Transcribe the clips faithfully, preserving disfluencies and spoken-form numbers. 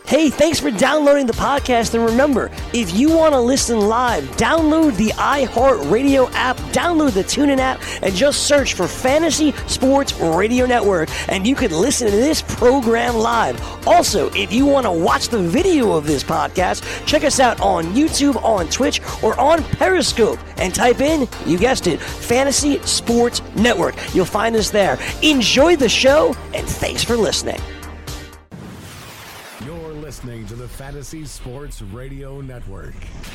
Hey, thanks for downloading the podcast. And remember, if you want to listen live, download the iHeartRadio app, download the TuneIn app, and just search for Fantasy Sports Radio Network, and you can listen to this program live. Also, if you want to watch the video of this podcast, check us out on YouTube, on Twitch, or on Periscope, and type in, you guessed it, Fantasy Sports Network. You'll find us there. Enjoy the show, and thanks for listening. Listening to the Fantasy Sports Radio Network.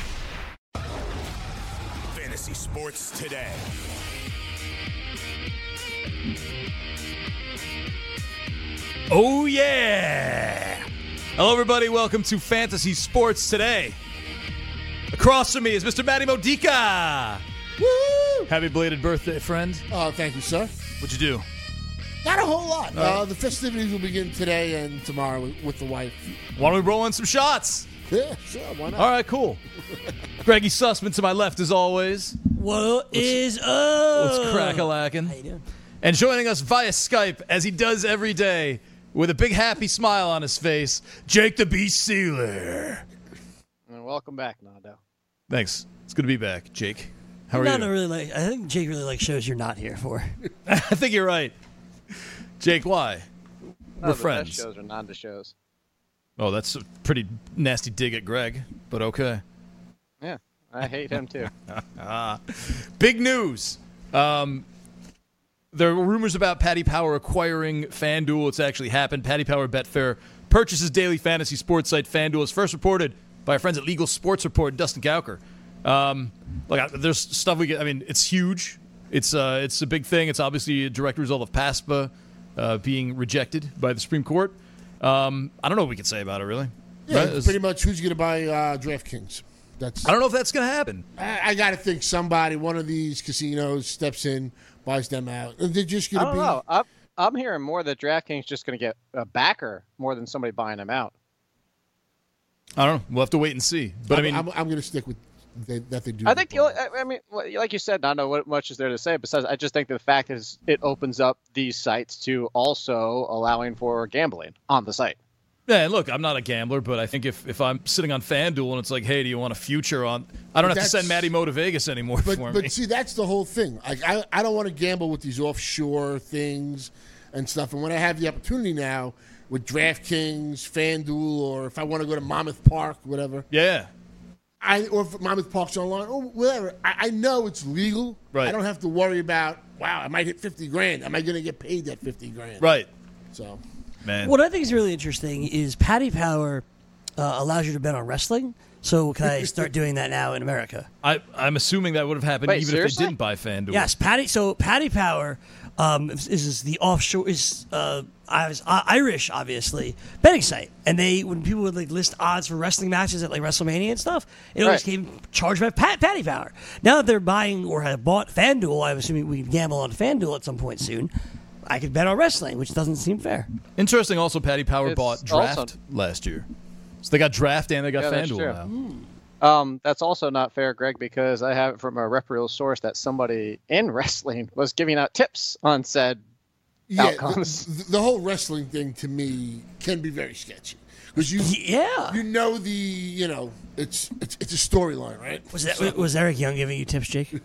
Fantasy Sports Today. Oh, yeah. Hello, everybody. Welcome to Fantasy Sports Today. Across from me is Mister Matty Modica. Woo! Happy belated birthday, friend. Oh, thank you, sir. What'd you do? Not a whole lot. Uh, Uh, the festivities will begin today and tomorrow with, with the wife. Why don't we roll in some shots? Yeah, sure. Why not? All right, cool. Greggy Sussman to my left, as always. What is up? What's crack-a-lackin'? How you doing? And joining us via Skype, as he does every day, with a big happy smile on his face, Jake the Beast Sealer. And welcome back, Nando. Thanks. It's good to be back, Jake. How are Not you? really like. I think Jake really likes shows you're not here for. I think you're right. Jake, why? No, We're the friends. Best shows are Nando shows. Oh, that's a pretty nasty dig at Greg, but okay. Yeah, I hate him too. Ah, big news. Um, there were rumors about Paddy Power acquiring FanDuel. It's actually happened. Paddy Power Betfair purchases daily fantasy sports site FanDuel. As first reported by our friends at Legal Sports Report, Dustin Gowker. Um, like, there's stuff we get. I mean, it's huge. It's uh, it's a big thing. It's obviously a direct result of PASPA uh, being rejected by the Supreme Court. Um, I don't know what we can say about it, really. Yeah, Right? it's pretty much who's going to buy uh, DraftKings. That's. I don't know if that's going to happen. I, I got to think somebody, one of these casinos, steps in, buys them out, and they're just going I to don't be. know. I'm, I'm hearing more that DraftKings just going to get a backer more than somebody buying them out. I don't know. We'll have to wait and see. But I'm, I mean, I'm, I'm going to stick with they, that they do. I think the only, I I mean, well, like you said, I don't know what much is there to say. Besides, I just think the fact is it opens up these sites to also allowing for gambling on the site. yeah, and look, I'm not a gambler, but I think if, if I'm sitting on FanDuel and it's like, hey, do you want a future on? I don't But have to send that's- Matty Mo to Vegas anymore But for but me. see, that's the whole thing. Like I, I don't want to gamble with these offshore things and stuff. And when I have the opportunity now with DraftKings, FanDuel, or if I want to go to Monmouth Park, whatever, yeah. I or if Monmouth Park's online or whatever, I, I know it's legal. Right. I don't have to worry about, wow, I might hit fifty grand. Am I going to get paid that fifty grand? Right. So Man. What I think is really interesting is Paddy Power uh, allows you to bet on wrestling. So can I start doing that now in America? I, I'm assuming that would have happened Wait, even seriously? if they didn't buy FanDuel. Yes, Paddy. So Paddy Power um, is, is the offshore is uh, I- Irish, obviously betting site, and they when people would like list odds for wrestling matches at like WrestleMania and stuff, it always Right. came charged by Pat, Paddy Power. Now that they're buying or have bought FanDuel, I'm assuming we can gamble on FanDuel at some point soon. I could bet on wrestling, which doesn't seem fair. Interesting also, Paddy Power It's bought Draft also- last year. So they got Draft and they got Yeah, that's FanDuel true. now. Um, that's also not fair, Greg, because I have it from a reputable source that somebody in wrestling was giving out tips on said yeah, outcomes. the, the whole wrestling thing to me can be very sketchy because you Yeah. you know the you know it's it's, it's a storyline, right? Was that was Eric Young giving you tips, Jake?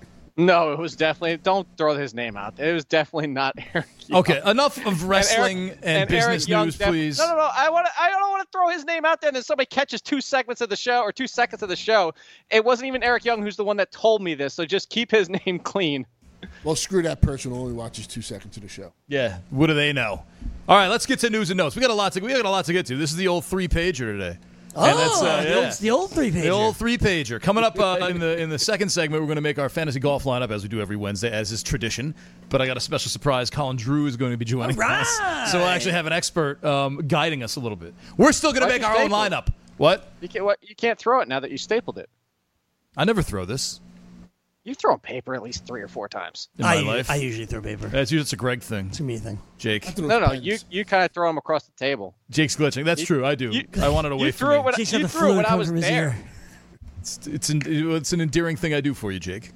No, it was definitely. Don't throw his name out. It was definitely not Eric Young. Okay, enough of wrestling and, And Eric business Young news, def- please. No, no, no. I want to. I don't want to throw his name out there, and then somebody catches two segments of the show or two seconds of the show. It wasn't even Eric Young who's the one that told me this. So just keep his name clean. Well, screw that person who only watches two seconds of the show. Yeah, what do they know? All right, let's get to news and notes. We got a lot to we got a lot to get to. This is the old three pager today. Oh, And that's, uh, the, yeah. old, the old three pager. The old three pager. Coming up uh, in the in the second segment, we're going to make our fantasy golf lineup as we do every Wednesday, as is tradition. But I got a special surprise. Colin Drew is going to be joining All us, right. so we'll actually have an expert um, guiding us a little bit. We're still going to Why'd make you our own staple it? lineup. What? You can't. What, you can't throw it now that you stapled it. I never throw this You've thrown paper at least three or four times. in my I, life. I usually throw paper. That's usually it's a Greg thing. It's a me thing. Jake. No, no. You you kind of throw them across the table. Jake's glitching. That's You- true. I do. you- I want it away You from threw me. it when, Jake's got you the threw it fluid when I coming was from his there. ear. It's it's an, it's an endearing thing I do for you, Jake.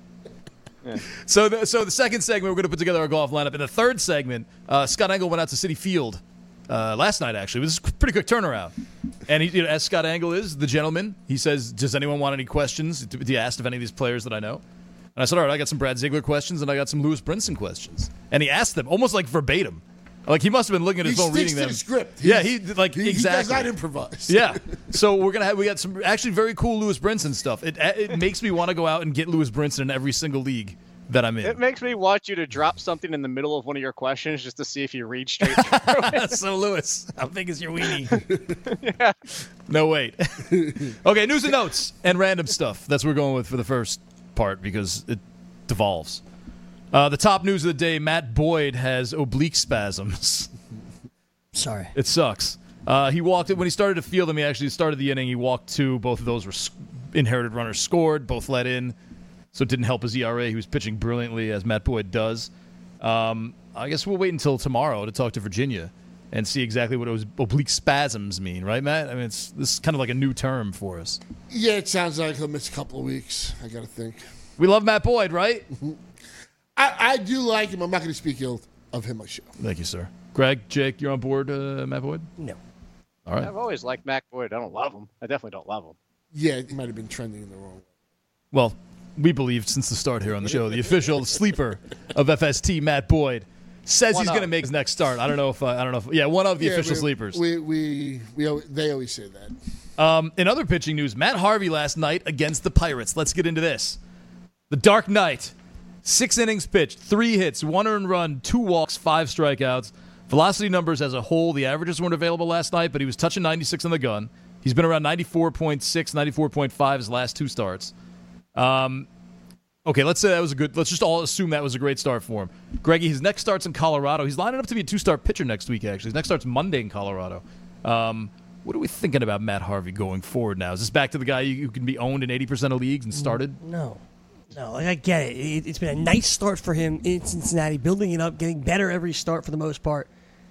So, the, so the second segment, we're going to put together our golf lineup. In the third segment, uh, Scott Engel went out to Citi Field uh, last night, actually. It was a pretty quick turnaround. And he, you know, as Scott Angle is, the gentleman, he says, does anyone want any questions? He asked if any of these players that I know. And I said, all right, I got some Brad Ziegler questions and I got some Lewis Brinson questions. And he asked them almost like verbatim. Like he must have been looking at his he phone reading to them. The script. Yeah, he like he, exactly. He does not improvise. Yeah. So we're gonna have we got some actually very cool Lewis Brinson stuff. It it makes me want to go out and get Lewis Brinson in every single league that I'm in. It makes me want you to drop something in the middle of one of your questions just to see if you read straight through it. So Lewis, how big is your weenie? Yeah. No wait. Okay, news and notes and random stuff. That's what we're going with for the first part because it devolves. Uh, the top news of the day, Matt Boyd has oblique spasms. Sorry. It sucks. Uh, he walked when he started to feel them. He actually started the inning. He walked two. Both of those were inherited runners scored. Both let in, so it didn't help his E R A. He was pitching brilliantly, as Matt Boyd does. Um, I guess we'll wait until tomorrow to talk to Virginia and see exactly what those oblique spasms mean, right, Matt? I mean, it's this is kind of like a new term for us. Yeah, it sounds like he'll miss a couple of weeks. I got to think. We love Matt Boyd, right? I, I do like him. I'm not going to speak ill of him on my show. Thank you, sir. Greg, Jake, you're on board, uh, Matt Boyd? No. All right. I've always liked Matt Boyd. I don't love him. I definitely don't love him. Yeah, he might have been trending in the wrong way. Well, we believed since the start here on the show, the official sleeper of F S T, Matt Boyd, says One he's of. going to make his next start. I don't know if uh, I don't know. If, yeah, one of the Yeah, official we, sleepers. We, we, we, al- they always say that. Um, in other pitching news, Matt Harvey last night against the Pirates. Let's get into this. The Dark Knight. Six innings pitched, three hits, one earned run, two walks, five strikeouts. Velocity numbers as a whole, the averages weren't available last night, but he was touching ninety-six on the gun. He's been around ninety-four point six, ninety-four point five his last two starts. Um, okay, let's say that was a good – let's just all assume that was a great start for him. Greggy, his next start's in Colorado. He's lining up to be a two-star pitcher next week, actually. His next start's Monday in Colorado. Um, what are we thinking about Matt Harvey going forward now? Is this back to the guy who can be owned in eighty percent of leagues and started? No. No, like I get it. it. It's been a nice start for him in Cincinnati, building it up, getting better every start for the most part.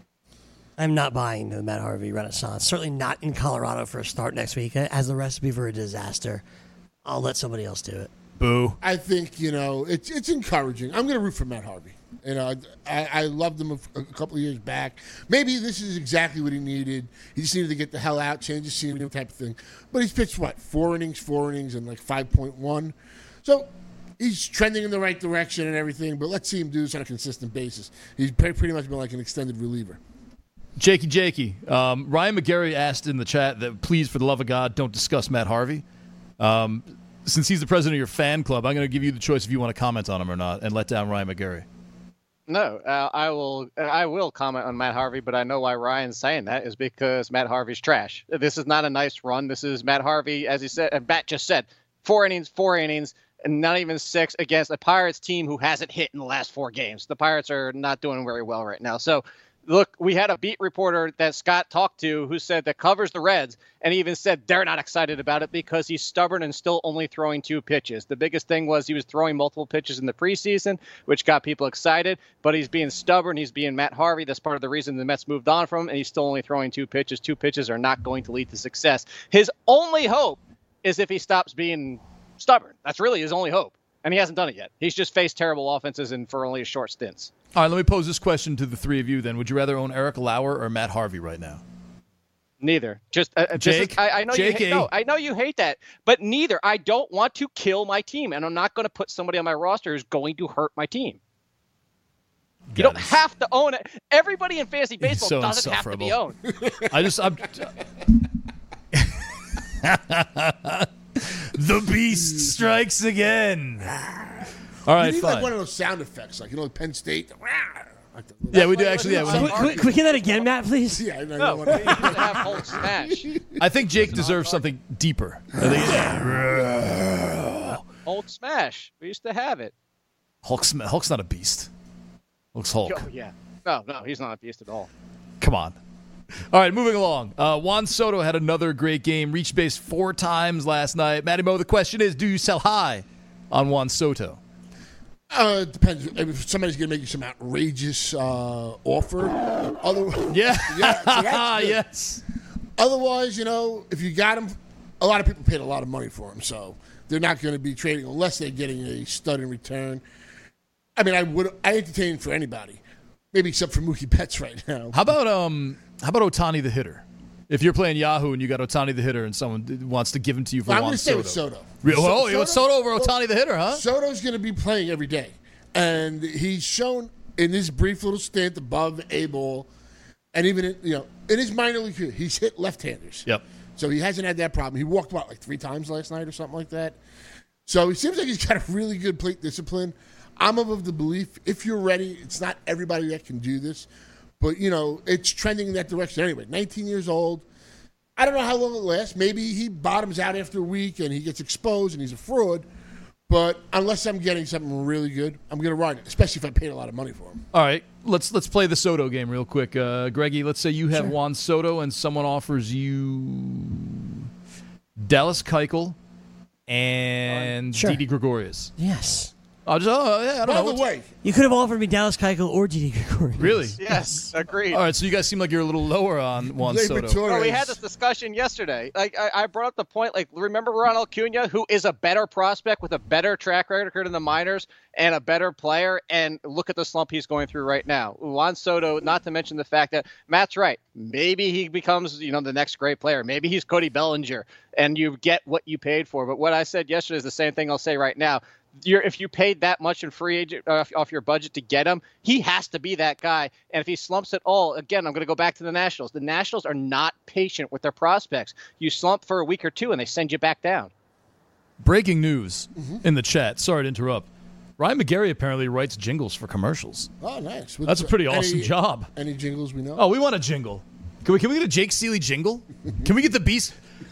I'm not buying the Matt Harvey renaissance. Certainly not in Colorado for a start next week. As the recipe for a disaster, I'll let somebody else do it. Boo. I think, you know, it's it's encouraging. I'm going to root for Matt Harvey. You know, I, I loved him a, a couple of years back. Maybe this is exactly what he needed. He just needed to get the hell out, change the scenery type of thing. But he's pitched, what, four innings, four innings, and like five point one. So he's trending in the right direction and everything, but let's see him do this on a consistent basis. He's pretty much been like an extended reliever. Jakey, Jakey. Um, Ryan McGarry asked in the chat that please, for the love of God, don't discuss Matt Harvey. Um, since he's the president of your fan club, I'm going to give you the choice if you want to comment on him or not and let down Ryan McGarry. No, uh, I will. I will comment on Matt Harvey, but I know why Ryan's saying that is because Matt Harvey's trash. This is not a nice run. This is Matt Harvey, as he said, and Matt just said, four innings, four innings, and not even six against a Pirates team who hasn't hit in the last four games. The Pirates are not doing very well right now. So, look, we had a beat reporter that Scott talked to who said that covers the Reds, and he even said they're not excited about it because he's stubborn and still only throwing two pitches. The biggest thing was he was throwing multiple pitches in the preseason, which got people excited, but he's being stubborn. He's being Matt Harvey. That's part of the reason the Mets moved on from him, and he's still only throwing two pitches. Two pitches are not going to lead to success. His only hope is if he stops being stubborn. That's really his only hope. And he hasn't done it yet. He's just faced terrible offenses and for only short stints. All right, let me pose this question to the three of you then. Would you rather own Eric Lauer or Matt Harvey right now? Neither. Just uh, Jake, is, I, I know you hate, no, I know you hate that, but neither. I don't want to kill my team, and I'm not going to put somebody on my roster who's going to hurt my team. You don't have to own it. Everybody in fantasy baseball so doesn't have to be owned. I just I'm The beast strikes again. All right, you need fine. like one of those sound effects, like, you know, Penn State. Yeah, we do actually. Yeah, we Can we, do. can we- can we get that again, Matt, please? Yeah, I know. No, you we want used to have Hulk Smash. I think Jake deserves something deeper. I think- Hulk Smash. We used to have it. Hulk's Hulk's not a beast. Hulk's Hulk. Oh, yeah. No, no, he's not a beast at all. Come on. All right, moving along. Uh, Juan Soto had another great game. Reached base four times last night. Matty Mo, the question is, do you sell high on Juan Soto? Uh, it depends. If somebody's going to make you some outrageous uh, offer. Other, Yeah. yeah so that's good. Yes. Otherwise, you know, if you got him, a lot of people paid a lot of money for him, so they're not going to be trading unless they're getting a stud in return. I mean, I would I entertain for anybody, maybe except for Mookie Betts right now. How about um? How about Ohtani the hitter? If you're playing Yahoo and you got Ohtani the hitter and someone wants to give him to you for I'm Juan going to stay Soto. with Soto. Real, So- oh, you want Soto over well, Ohtani the hitter, huh? Soto's going to be playing every day. And he's shown in his brief little stint above A ball, and even in, you know in his minor league career, he's hit left-handers. Yep. So he hasn't had that problem. He walked what like three times last night or something like that. So he seems like he's got a really good plate discipline. I'm of the belief if you're ready, it's not everybody that can do this, but you know it's trending in that direction anyway. nineteen years old. I don't know how long it lasts. Maybe he bottoms out after a week and he gets exposed and he's a fraud. But unless I'm getting something really good, I'm going to ride it, especially if I paid a lot of money for him. All right, let's let's play the Soto game real quick. Uh, Greggy, let's say you have Sure. Juan Soto and someone offers you Dallas Keuchel and Sure. Didi Gregorius. Yes. I'll just, oh, yeah, I don't By know. the way, You could have offered me Dallas Keuchel or Didi Gregorius. Really? Yes, agreed. All right, so you guys seem like you're a little lower on Juan Gleyber Soto. Torres- Oh, we had this discussion yesterday. Like I, I brought up the point. Like, remember Ronald Acuna, who is a better prospect with a better track record in the minors and a better player, and look at the slump he's going through right now. Juan Soto. Not to mention the fact that Matt's right. Maybe he becomes, you know, the next great player. Maybe he's Cody Bellinger, and you get what you paid for. But what I said yesterday is the same thing I'll say right now. You're, if you paid that much in free agent uh, off your budget to get him, he has to be that guy. And if he slumps at all, again, I'm going to go back to the Nationals. The Nationals are not patient with their prospects. You slump for a week or two, and they send you back down. Breaking news Mm-hmm. in the chat. Sorry to interrupt. Ryan McGarry apparently writes jingles for commercials. oh, nice. That's a pretty awesome any, job. Any jingles we know? Oh, we want a jingle. Can we, can we get a Jake Seeley jingle? Can we get the Beast?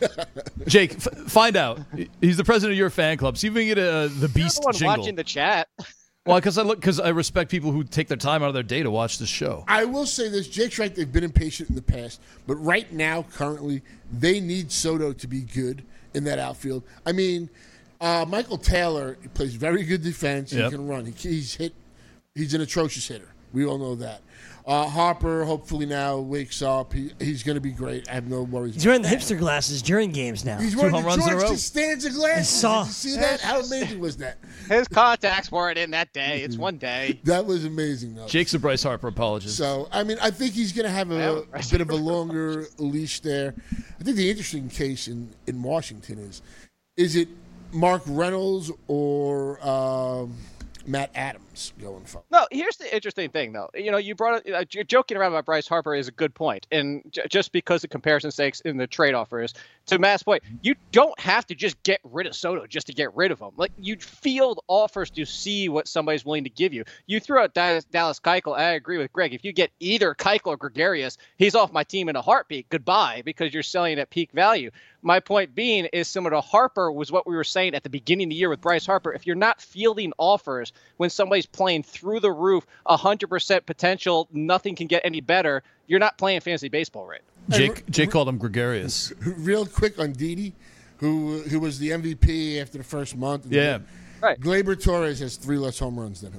Jake, f- find out. He's the president of your fan club. See if we can get a, the Beast No one jingle. watching the chat. Well, because I look, because I respect people who take their time out of their day to watch the show. I will say this. Jake's right. They've been impatient in the past. But right now, currently, they need Soto to be good in that outfield. I mean, uh, Michael Taylor plays very good defense. Yep. He can run. He, he's hit. He's an atrocious hitter. We all know that. Uh, Harper, hopefully now, wakes up. He, he's going to be great. I have no worries. He's wearing the hipster glasses during games now. He's Two wearing home the runs in a George row. Costanza glasses. saw. Did you see that? How amazing was that? His contacts weren't in that day. It's one day. That was amazing, though. Jake's a Bryce Harper apologist. So, I mean, I think he's going to have a, a bit of a longer leash there. I think the interesting case in, in Washington is, is it Mark Reynolds or um, Matt Adams going forward? No, here's the interesting thing, though. You know, you brought it, uh, you're joking around about Bryce Harper is a good point, and j- just because of comparison sakes in the trade offers, to Matt's point, you don't have to just get rid of Soto just to get rid of him. Like, you field offers to see what somebody's willing to give you. You threw out Dallas, Dallas Keuchel. I agree with Greg. If you get either Keuchel or Gregorius, he's off my team in a heartbeat. Goodbye, because you're selling at peak value. My point being is similar to Harper was what we were saying at the beginning of the year with Bryce Harper. If you're not fielding offers when somebody's playing through the roof, one hundred percent potential, nothing can get any better, you're not playing fantasy baseball right. Jake Jake called him gregarious. Real quick on Didi, who who was the M V P after the first month. Yeah. Right. Gleyber Torres has three less home runs than him.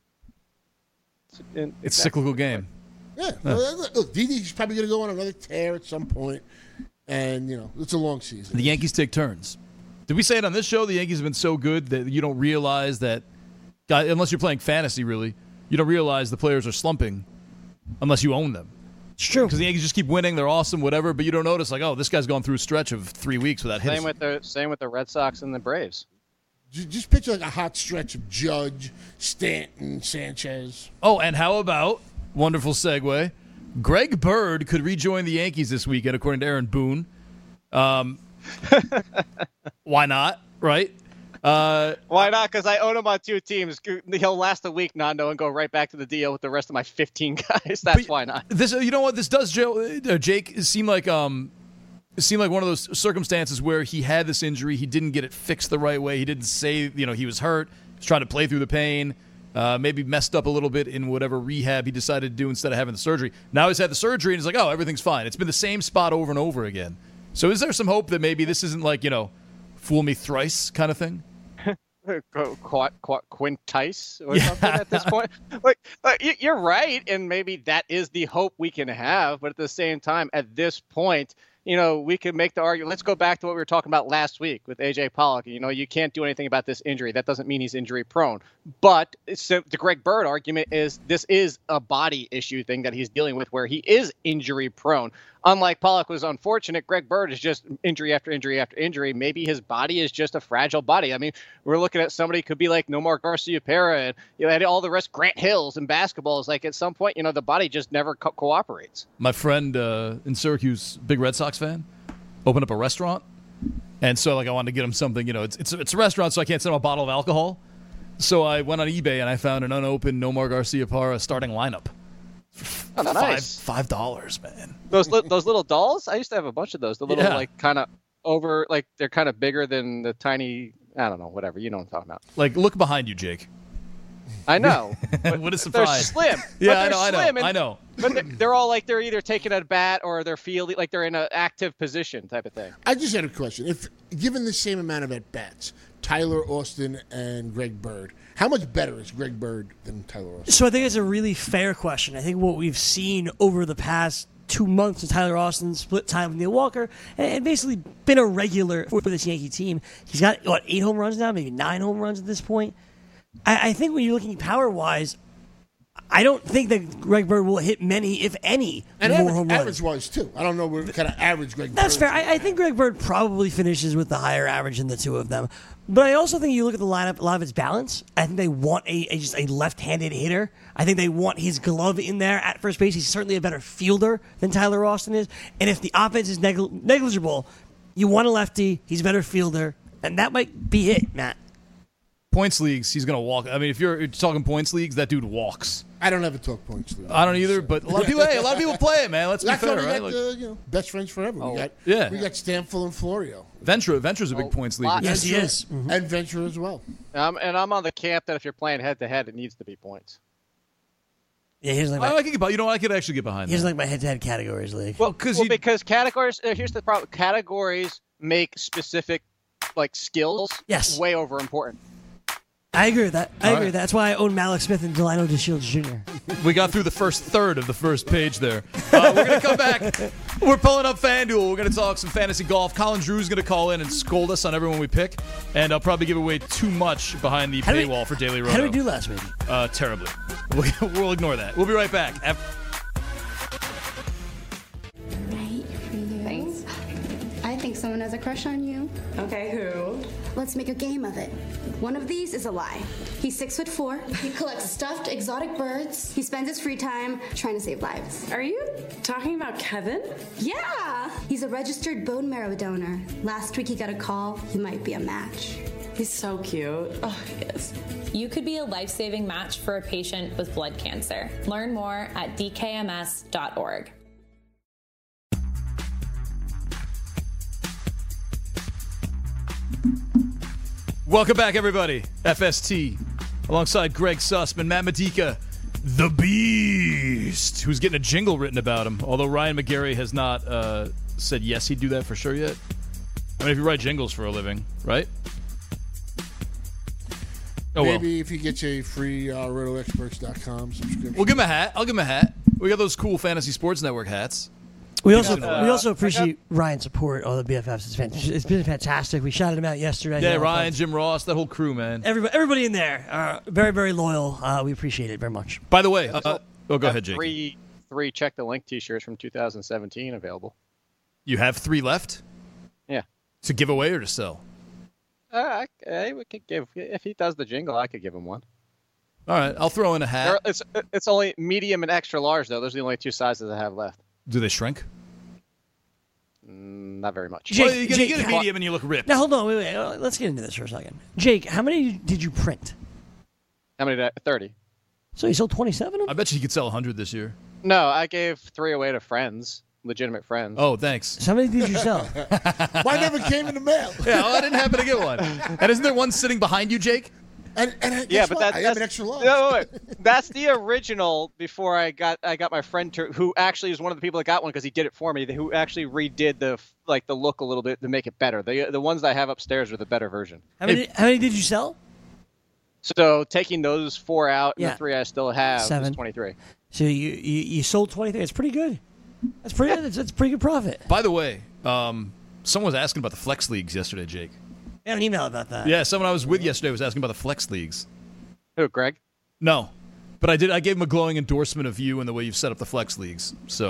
And It's a cyclical game. Yeah. Well, look, Didi's probably going to go on another tear at some point, and, you know, it's a long season. The Yankees take turns. Did we say it on this show? The Yankees have been so good that you don't realize that, guy- unless you're playing fantasy, really, you don't realize the players are slumping unless you own them. It's true. Because the Yankees just keep winning, they're awesome, whatever, but you don't notice, like, oh, this guy's gone through a stretch of three weeks without hitting. Same with the same with the Red Sox and the Braves. Ju- Just picture like a hot stretch of Judge, Stanton, Sanchez. Oh, and how about, wonderful segue, Greg Bird could rejoin the Yankees this weekend, according to Aaron Boone. Um, why not, right? Uh, Why not? Because I own him on two teams. He'll last a week, Nando, and go right back to the deal with the rest of my fifteen guys. That's But why not. This, you know what this does, Joe, uh, Jake, seem like um, it seemed like one of those circumstances where he had this injury, he didn't get it fixed the right way, he didn't say, you know, he was hurt, he was trying to play through the pain, uh, maybe messed up a little bit in whatever rehab he decided to do instead of having the surgery. Now he's had the surgery and he's like, oh, everything's fine. It's been the same spot over and over again. So is there some hope that maybe this isn't like, you know, fool me thrice kind of thing? Qu- qu- qu- Quintice or something at this point. Like, like you- you're right, and maybe that is the hope we can have. But at the same time, at this point, you know, we can make the argument. Let's go back to what we were talking about last week with A J Pollock. You know, you can't do anything about this injury. That doesn't mean he's injury prone. But so the Greg Bird argument is this is a body issue thing that he's dealing with where he is injury prone. unlike Pollock was unfortunate, Greg Bird is just injury after injury after injury. Maybe his body is just a fragile body. I mean, we're looking at somebody who could be like Nomar Garciaparra and you know, and all the rest, Grant Hills in basketball. Is like at some point, you know, the body just never co- cooperates. My friend uh, in Syracuse, big Red Sox fan, opened up a restaurant. And so, like, I wanted to get him something, you know, it's, it's, it's a restaurant, so I can't send him a bottle of alcohol. So I went on eBay and I found an unopened Nomar Garciaparra starting lineup. Oh, nice. Five, five dollars, man. Those li- those little dolls, I used to have a bunch of those. The little, Yeah. like, kind of over, like, they're kind of bigger than the tiny, I don't know, whatever. You know what I'm talking about. Like, look behind you, Jake. I know. What a surprise. They're slim. Yeah, but I they're know, I slim know, and- I know. But they're, they're all like they're either taking a bat or they're fielding, like they're in an active position type of thing. I just had a question. If given the same amount of at bats, Tyler Austin and Greg Bird, how much better is Greg Bird than Tyler Austin? So I think it's a really fair question. I think what we've seen over the past two months since Tyler Austin split time with Neil Walker and basically been a regular for this Yankee team. He's got, what, eight home runs now, maybe nine home runs at this point. I, I think when you're looking power-wise, I don't think that Greg Bird will hit many, if any, And more average, home runs. average-wise, too. I don't know what kind of average Greg That's Bird fair. I, I think Greg Bird probably finishes with the higher average in the two of them. But I also think you look at the lineup, a lot of it's balance. I think they want a, a just a left-handed hitter. I think they want his glove in there at first base. He's certainly a better fielder than Tyler Austin is. And if the offense is negli- negligible, you want a lefty. He's a better fielder. And that might be it, Matt. Points leagues, he's going to walk. I mean, if you're, you're talking points leagues, that dude walks. I don't ever talk points. League. I don't either, but a lot of people, hey, a lot of people play it, man. Let's be That's fair, why we right? got Like, the, you know, best friends forever. Oh, we got yeah. we got Stanfield and Florio. Ventura, Ventura's a big Oh, points league. lot. Yes, he Ventura- is. Mhm. And Ventura as well. Um, and I'm on the camp that if you're playing head to head, it needs to be points. Yeah, here's like I, my, I can get, behind- you know what? I could actually get behind here's that. like my head-to-head categories league. Well, because Well, because categories. Uh, here's the problem: categories make specific, like skills, Yes. way over important. I agree with that. I All agree right. with that. That's why I own Malik Smith and Delino DeShields Junior we got through the first third of the first page there. Uh, we're going to come back. We're pulling up FanDuel. We're going to talk some fantasy golf. Colin Drew's going to call in and scold us on everyone we pick. And I'll probably give away too much behind the How do we- paywall for Daily Roto. How did we do last week? Uh, terribly. We'll, we'll ignore that. We'll be right back. Af- Right for you. Thanks. I think someone has a crush on you. Okay, who? Let's make a game of it. One of these is a lie. He's six foot four. He collects stuffed exotic birds. He spends his free time trying to save lives. Are you talking about Kevin? Yeah! He's a registered bone marrow donor. Last week he got a call. He might be a match. He's so cute. Oh, he is. You could be a life-saving match for a patient with blood cancer. Learn more at d k m s dot org. Welcome back, everybody. F S T, alongside Greg Sussman, Matt Medica, the Beast, who's getting a jingle written about him. Although Ryan McGarry has not uh, said yes, he'd do that for sure yet. I mean, if you write jingles for a living, right? Oh well. Maybe if he gets a free uh, roto experts dot com subscription. We'll give him a hat. I'll give him a hat. We got those cool Fantasy Sports Network hats. We also Uh, we also appreciate Ryan's support of the B F Fs. It's, fan- it's been fantastic. We shouted him out yesterday. Yeah, You know, Ryan, Jim Ross, that whole crew, man. Everybody, everybody in there are very, very loyal. Uh, we appreciate it very much. By the way, uh, oh, go ahead, Jake. Three, three check the link T-shirts from two thousand seventeen available. You have three left Yeah. to give away or to sell. Uh, I, I we could give if he does the jingle, I could give him one. All right, I'll throw in a There- hat. It's it's only medium and extra large though. Those are the only two sizes I have left. Do they shrink? Mm, not very much. Jake- well, you get, you Jake, get a how- medium and you look ripped. Now hold on, wait, wait. Uh, let's get into this for a second. Jake, how many did you print? How many? Did I, Thirty. So you sold twenty-seven of I them? bet you could sell one hundred this year. No, I gave three away to friends, legitimate friends. Oh, thanks. So how many did you sell? Why never came in the mail? Yeah, well, I didn't happen to get one. And isn't there one sitting behind you, Jake? And, and I- Yeah, guess but what? that, I that's have an extra large. No, wait, wait. That's the original. Before I got, I got my friend to, who actually is one of the people that got one because he did it for me. Who actually redid the like the look a little bit to make it better. The the ones that I have upstairs are the better version. How many, how many did you sell? So taking those four out and Yeah. the three I still have Seven. is twenty-three. So you, you, you sold twenty-three. It's pretty good. That's pretty. That's, that's pretty good profit. By the way, um, someone was asking about the flex leagues yesterday, Jake. I got an email about that. Yeah, someone I was with yesterday was asking about the flex leagues. Who, Greg? No, but I did. I gave him a glowing endorsement of you and the way you've set up the flex leagues. So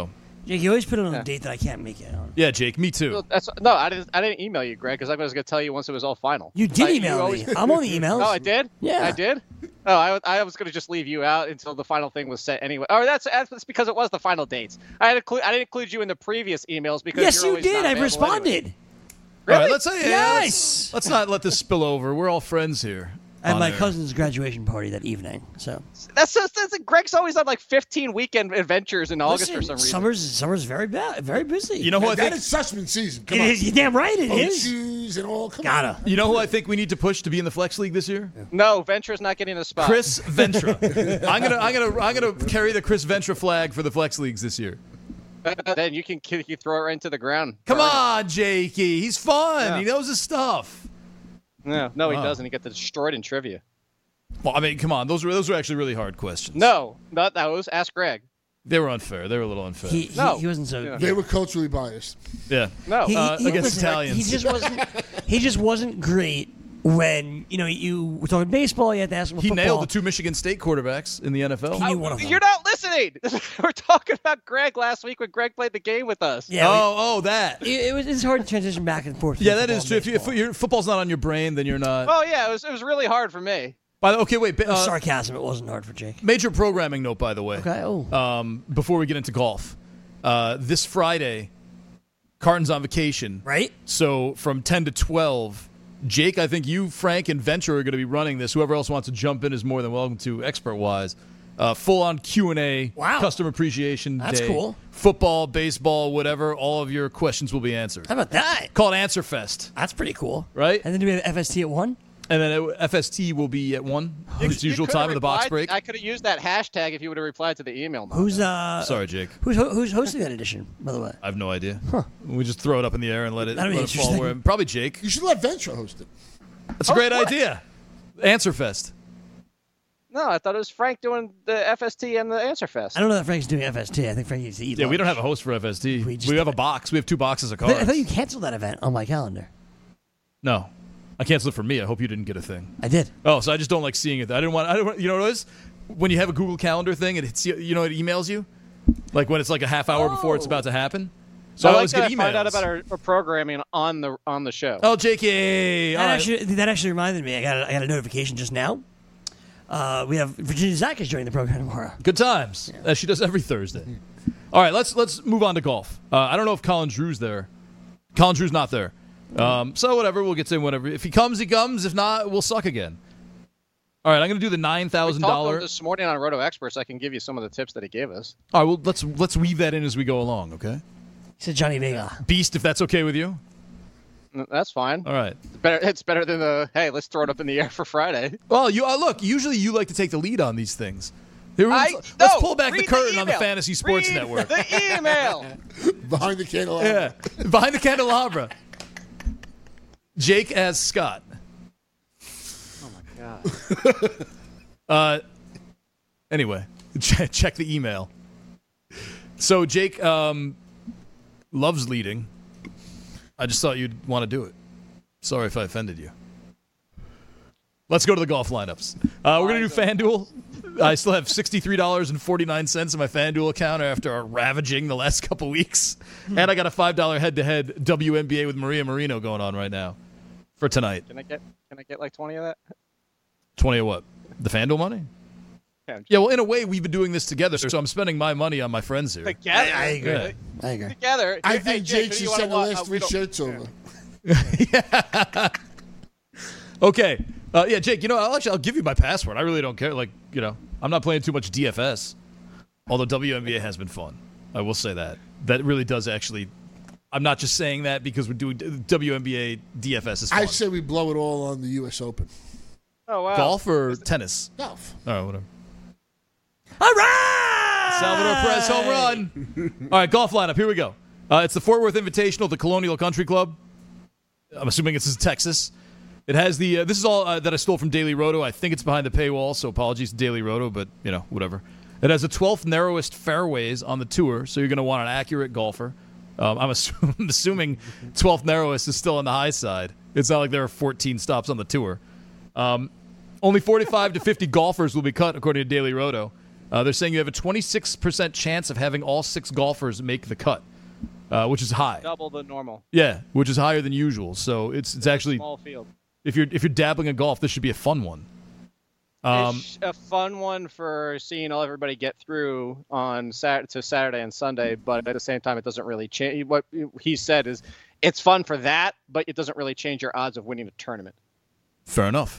Jake, you always put it on Yeah. a date that I can't make it on. Yeah, Jake, me too. Well, That's no, I didn't. I didn't email you, Greg, because I was going to tell you once it was all final. You did I- you email always- me. I'm on the emails. Oh, I did. Yeah. I did. Oh, I, I was going to just leave you out until the final thing was set anyway. Oh, that's that's because it was the final dates. I had inclu- I didn't include you in the previous emails because Yes, you're you always did. not I've available responded. anyway. All right, let's say Yes! Let's, let's not let this spill over. We're all friends here. At on my air. cousin's graduation party that evening. So That's just that's, Greg's always on like fifteen weekend adventures in August Listen, for some reason. Summer's summer's very bad, very busy. You know who I that think? is Sussman season. Come It on. is. You're damn right. It Boat is. shoes and all. Come Gotta. on. You know who I think we need to push to be in the Flex League this year? No, Venture's not getting a spot. Chris Ventra. I'm gonna, I'm gonna, I'm gonna carry the Chris Ventra flag for the Flex Leagues this year. Then you can you throw it right into the ground. Come on, Jakey. He's fun. Yeah. He knows his stuff. No, no, he Wow. doesn't. He gets destroyed in trivia. Well, I mean, come on. Those were those were actually really hard questions. No, not those. Ask Greg. They were unfair. They were a little unfair. He, he, No. he wasn't so. Yeah. They were culturally biased. yeah. No. He, Uh, he- against listen, Italians. He just wasn't. He just wasn't great when you know you were talking baseball. You had to ask him. He football. nailed the two Michigan State quarterbacks in the N F L. He knew one of them. You're not listening. We're talking about Greg last week when Greg played the game with us. Yeah. we- oh, oh, that. It, it was. It's hard to transition back and forth. Yeah, between that is football true. and If, you, if baseball. your football's not on your brain, then you're not. Oh yeah, it was it was really hard for me. By the okay, wait. Uh, sarcasm. It wasn't hard for Jake. Major programming note, by the way. Okay. Oh. Um, before we get into golf, uh, this Friday, Carton's on vacation. Right. So from ten to twelve, Jake, I think you, Frank, and Venture are going to be running this. Whoever else wants to jump in is more than welcome to, expert-wise. Uh, full-on Q and A, Wow. customer appreciation That's day. cool. Football, baseball, whatever. All of your questions will be answered. How about that? Call it Answer Fest, That's pretty cool. right? And then do we have F S T at one? And then it- F S T will be at one. Its You usual could've time of the box replied- break. I could have used that hashtag if you would have replied to the email. Mark. Who's uh? Sorry, Jake. Who's ho- who's hosting that edition? By the way. I have no idea. We just throw it up in the air and let it, That'd be let it fall interesting. where probably Jake. You should let Ventura host it. That's a great idea. Answer Fest. No, I thought it was Frank doing the F S T and the Answer Fest. I don't know that Frank's doing F S T. I think Frank needs to eat. Yeah, we lunch. don't have a host for F S T. We We, just- have a box. We have two boxes of I thought- cards. I thought you canceled that event on my calendar. No, I canceled it for me. I hope you didn't get a thing. I did. Oh, so I just don't like seeing it. I didn't want. I don't want. You know what it is? When you have a Google Calendar thing and it's you you know it emails you, like when it's like a half hour before it's about to happen. So I I like always that get I emails. find out about our, our programming on the on the show. Oh, J K. That All right. actually that actually reminded me. I got a, I got a notification just now. Uh, we have Virginia Zach is joining the program tomorrow. Good times, as she does every Thursday. All right, let's let's move on to golf. Uh, I don't know if Colin Drew's there. Colin Drew's not there. Um, so whatever, we'll get to him whenever. If he comes, he comes. If not, we'll suck again. All right, I'm going to do the nine We thousand talked about dollars. this morning on Roto Experts. I can give you some of the tips that he gave us. All right, well let's let's weave that in as we go along. Okay, He said Johnny Vega. Beast, if that's okay with you. N- That's fine. All right. It's better. It's better than the hey. Let's throw it up in the air for Friday. Well, you uh, look. Usually, you like to take the lead on these things. Here, I, let's no, pull back the read curtain on the email. Fantasy Sports Read Network. The email. Behind the candelabra. Yeah, behind the candelabra. Jake as Scott. Oh my god. Uh, anyway, ch- check the email. So Jake um, loves leading. I just thought you'd want to do it. Sorry if I offended you. Let's go to the golf lineups. Uh, we're going to do FanDuel. I still have sixty-three dollars and forty-nine cents in my FanDuel account after ravaging the last couple weeks. And I got a five dollars head-to-head W N B A with Maria Marino going on right now for tonight. Can I get? Can I get like twenty of that? twenty of what? The FanDuel money? Yeah, Yeah, well, in a way, we've been doing this together, so I'm spending my money on my friends here. Together. I agree. Yeah. I agree. Together. I Hey, think Jake, Jake who do should you wanna send the watch? last Uh, we three don't- shirts over. Okay. Uh, yeah, Jake, you know, I'll actually, I'll give you my password. I really don't care. Like, you know, I'm not playing too much D F S, although W N B A has been fun. I will say that. That really does actually, I'm not just saying that because we're doing W N B A D F S is fun. I say we blow it all on the U S Open. Oh wow. Golf or tennis? Golf. All right, whatever. All right. Salvador Perez home run. All right, golf lineup. Here we go. Uh, it's the Fort Worth Invitational at the Colonial Country Club. I'm assuming it's in Texas. It has the. Uh, this is all uh, that I stole from Daily Roto. I think it's behind the paywall, so apologies to Daily Roto, but you know, whatever. It has the twelfth narrowest fairways on the tour, so you're going to want an accurate golfer. Um, I'm, assume, I'm assuming twelfth narrowest is still on the high side. It's not like there are fourteen stops on the tour. Um, only forty-five to fifty golfers will be cut, according to Daily Roto. Uh, they're saying you have a twenty-six percent chance of having all six golfers make the cut, uh, which is high. Double the normal. Yeah, which is higher than usual. So it's it's actually Small field. if you're if you're dabbling in golf, this should be a fun one. Um, it's a fun one for seeing all everybody get through on Sat to Saturday and Sunday, but at the same time, it doesn't really change. What he said is, it's fun for that, but it doesn't really change your odds of winning a tournament. Fair enough.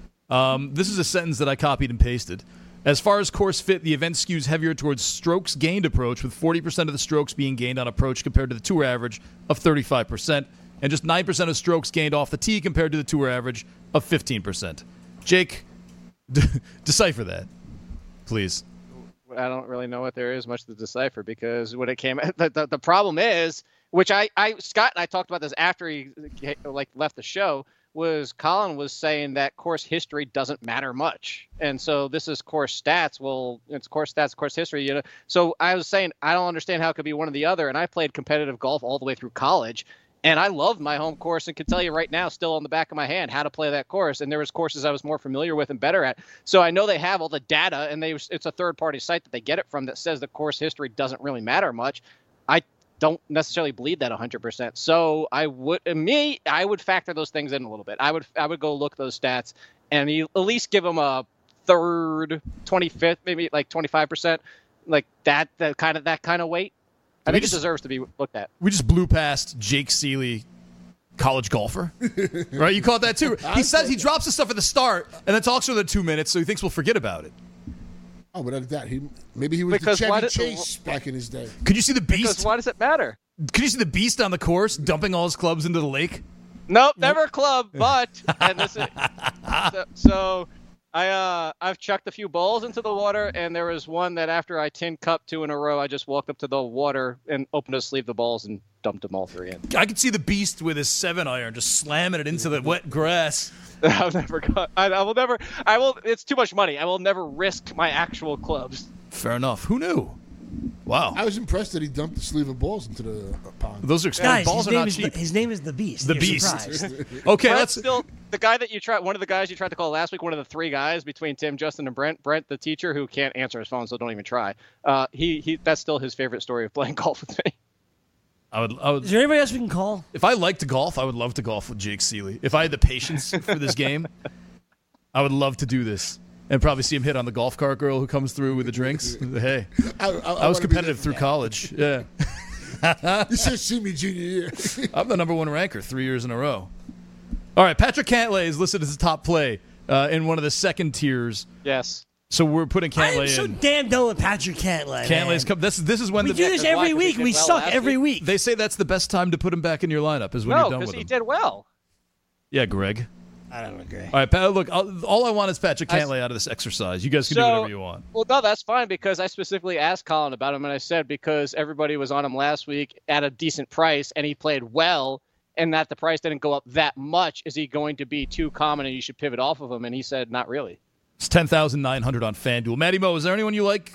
Um, this is a sentence that I copied and pasted. As far as course fit, the event skews heavier towards strokes gained approach, with forty percent of the strokes being gained on approach compared to the tour average of thirty-five percent, and just nine percent of strokes gained off the tee compared to the tour average of fifteen percent. Jake, d- decipher that, please. I don't really know what there is much to decipher, because when it came, the, the, the problem is, which I, I, Scott and I talked about this after he like left the show, was Colin was saying that course history doesn't matter much. And so this is course stats. Well, it's course stats, course history. You know. So I was saying, I don't understand how it could be one or the other. And I played competitive golf all the way through college. And I loved my home course and can tell you right now, still on the back of my hand, how to play that course. And there was courses I was more familiar with and better at. So I know they have all the data, and they it's a third-party site that they get it from that says the course history doesn't really matter much. I don't necessarily believe that one hundred percent. So I would, me, I would factor those things in a little bit. I would I would go look those stats and you at least give them a third, twenty-fifth, maybe like twenty-five percent, like that, that kind of that kind of weight. I We think just- it deserves to be looked at. We just blew past Jake Seeley, college golfer. Right? You caught that too. He says he drops the stuff at the start and then talks for the two minutes, so he thinks we'll forget about it. Oh, but at that, he maybe he was Because the why Chevy did- Chase back in his day. Could you see the Because beast? why does it matter? Could you see the beast on the course dumping all his clubs into the lake? Nope, never club, but and this is so, so I uh I've chucked a few bowls into the water, and there was one that after I tin cup two in a row, I just walked up to the water and opened a sleeve of the balls and dumped them all three in. I could see the beast with his seven iron just slamming it into the wet grass. I've never got. I, I will never. I will. It's too much money. I will never risk my actual clubs. Fair enough. Who knew? Wow. I was impressed that he dumped the sleeve of balls into the uh, pond. Those are expensive. Guys, Balls his are name, not is cheap. the, his name is the Beast. The You're Beast. surprised. Okay, Brent's let's. still the guy that you tried. One of the guys you tried to call last week. One of the three guys between Tim, Justin, and Brent. Brent, the teacher who can't answer his phone, so don't even try. Uh, he he. That's still his favorite story of playing golf with me. I would. I would. Is there anybody else we can call? If I liked to golf, I would love to golf with Jake Seeley. If I had the patience for this game, I would love to do this and probably see him hit on the golf cart girl who comes through with the drinks. Hey, I, I, I was wanna be competitive there. through college. Yeah, You should see me junior year. I'm the number one ranker three years in a row. All right, Patrick Cantlay is listed as a top play uh, in one of the second tiers. Yes. So we're putting I am Cantlay so in. damn done with Patrick Cantlay. Cantlay's man. come. This this is when We the do this Why? every 'Cause he week. did We well suck last every week? week. They say that's the best time to put him back in your lineup is when No, you're done because with he him. did well. Yeah, Greg. I don't agree. All right, Pat, look, I'll, all I want is Patrick I- Cantlay out of this exercise. You guys can So- do whatever you want. Well, no, that's fine because I specifically asked Colin about him, and I said because everybody was on him last week at a decent price, and he played well, and that the price didn't go up that much. Is he going to be too common, and you should pivot off of him? And he said, not really. It's ten thousand nine hundred on FanDuel. Matty Mo, is there anyone you like?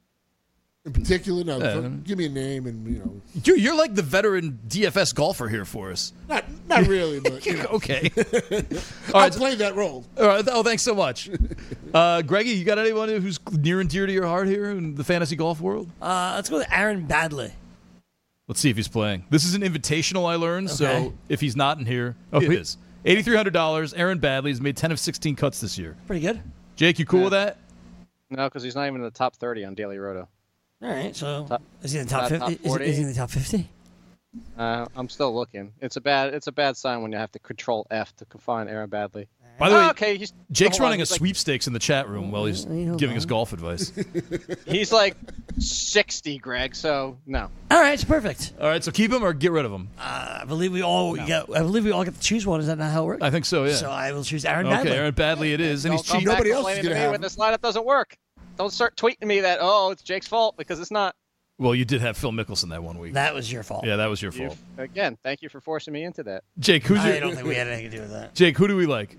In particular, no. Yeah. Give me a name, and you know, You're, you're like the veteran D F S golfer here for us. not not really, but you know, Okay. I'll right. play that role. All right. Oh, thanks so much. Uh, Greggy, you got anyone who's near and dear to your heart here in the fantasy golf world? Uh, let's go with Aaron Badley. Let's see if he's playing. This is an invitational, I learned, Okay. so if he's not in here, oh, he is. eight thousand three hundred dollars. Aaron Badley has made ten of sixteen cuts this year. Pretty good. Jake, you cool Yeah. with that? No, because he's not even in the top thirty on Daily Roto. All right. So Top- is he in the top uh, fifty? top Is, forty? is he in the top fifty? Uh, I'm still looking. It's a bad. It's a bad sign when you have to control F to find Aaron Badley. By the Oh, way, okay, he's, Jake's hold on, running a he's like- sweepstakes in the chat room while he's Hold giving on. us golf advice. He's like sixty, Greg. So no. All right. It's perfect. All right, so keep him or get rid of him. Uh, I believe we all get. I believe we all get to choose one. Is that not how it works? I think so, yeah. So I will choose Aaron okay, Badley. Aaron Badley it is, and he's Don't come cheap. back Nobody else is complaining gonna to me have when him. this lineup doesn't work. Don't start tweeting me that oh it's Jake's fault because it's not. Well, you did have Phil Mickelson that one week. That was your fault. Yeah, that was your You- fault. Again, thank you for forcing me into that. Jake, who's I your, don't think we had anything to do with that. Jake, who do we like?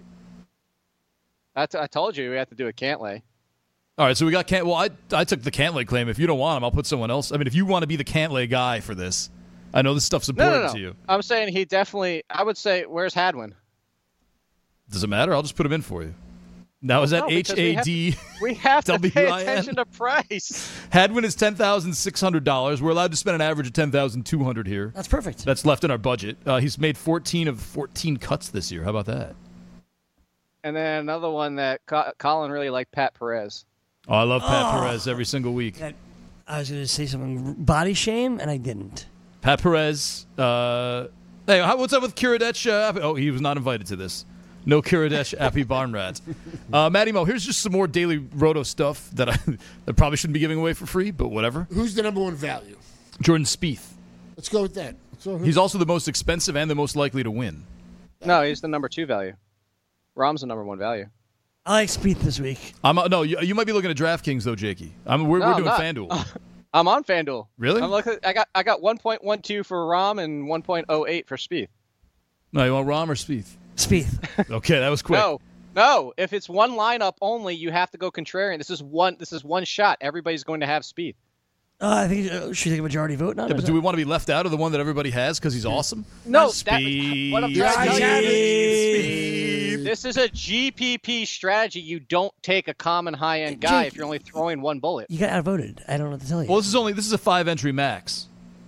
I, t- I told you we had to do a Cantlay. All right, so we got Cant. Well, I I took the Cantlay claim. If you don't want him, I'll put someone else. I mean, if you want to be the Cantlay guy for this, I know this stuff's No, important no, no. to you. I'm saying he definitely. I would say, where's Hadwin? Does it matter? I'll just put him in for you. Now is that No, H because we A have- D We have to pay W I N? attention to price. Hadwin is ten thousand six hundred dollars. We're allowed to spend an average of ten thousand two hundred dollars here. That's perfect. That's left in our budget. Uh, he's made fourteen of fourteen cuts this year. How about that? And then another one that Co- Colin really liked, Pat Perez. Oh, I love Pat Oh. Perez every single week. That- I was going to say something body shame, and I didn't. Pat Perez. Uh, hey, how, what's up with Kiradech? Uh, oh, he was not invited to this. No Kiradech Appy Barn Rats. Uh, Matty Mo, here's just some more Daily Roto stuff that I that probably shouldn't be giving away for free, but whatever. Who's the number one value? Jordan Spieth. Let's go with that. So who- He's also the most expensive and the most likely to win. No, he's the number two value. Rom's the number one value. I like Spieth this week. I'm uh, no, you, you might be looking at DraftKings though, Jakey. I'm, we're, No, we're I'm doing not. FanDuel. I'm on FanDuel. Really? I'm looking. I got I got one point one two for Rom and one point oh eight for Spieth. No, you want Rom or Spieth? Spieth. Okay, that was quick. No, no. If it's one lineup only, you have to go contrarian. This is one. This is one shot. Everybody's going to have Spieth. Uh, I think uh, should we take a majority vote now? Yeah, but do we want to be left out of the one that everybody has because he's awesome? No, Not that- Spieth. what I'm Yeah, trying to I tell you have is- it. This is a G P P strategy. You don't take a common high-end guy Jake, if you're only throwing one bullet. You got outvoted. I don't know what to tell you. Well, this is only this is a five entry max.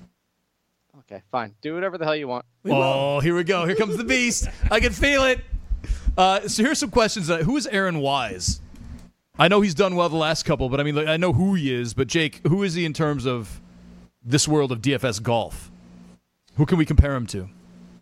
Okay, fine. Do whatever the hell you want. Oh, here we go. Here comes the beast. I can feel it. Uh, so here's some questions. Uh, who is Aaron Wise? I know he's done well the last couple, but I mean, like, I know who he is. But Jake, who is he in terms of this world of D F S golf? Who can we compare him to?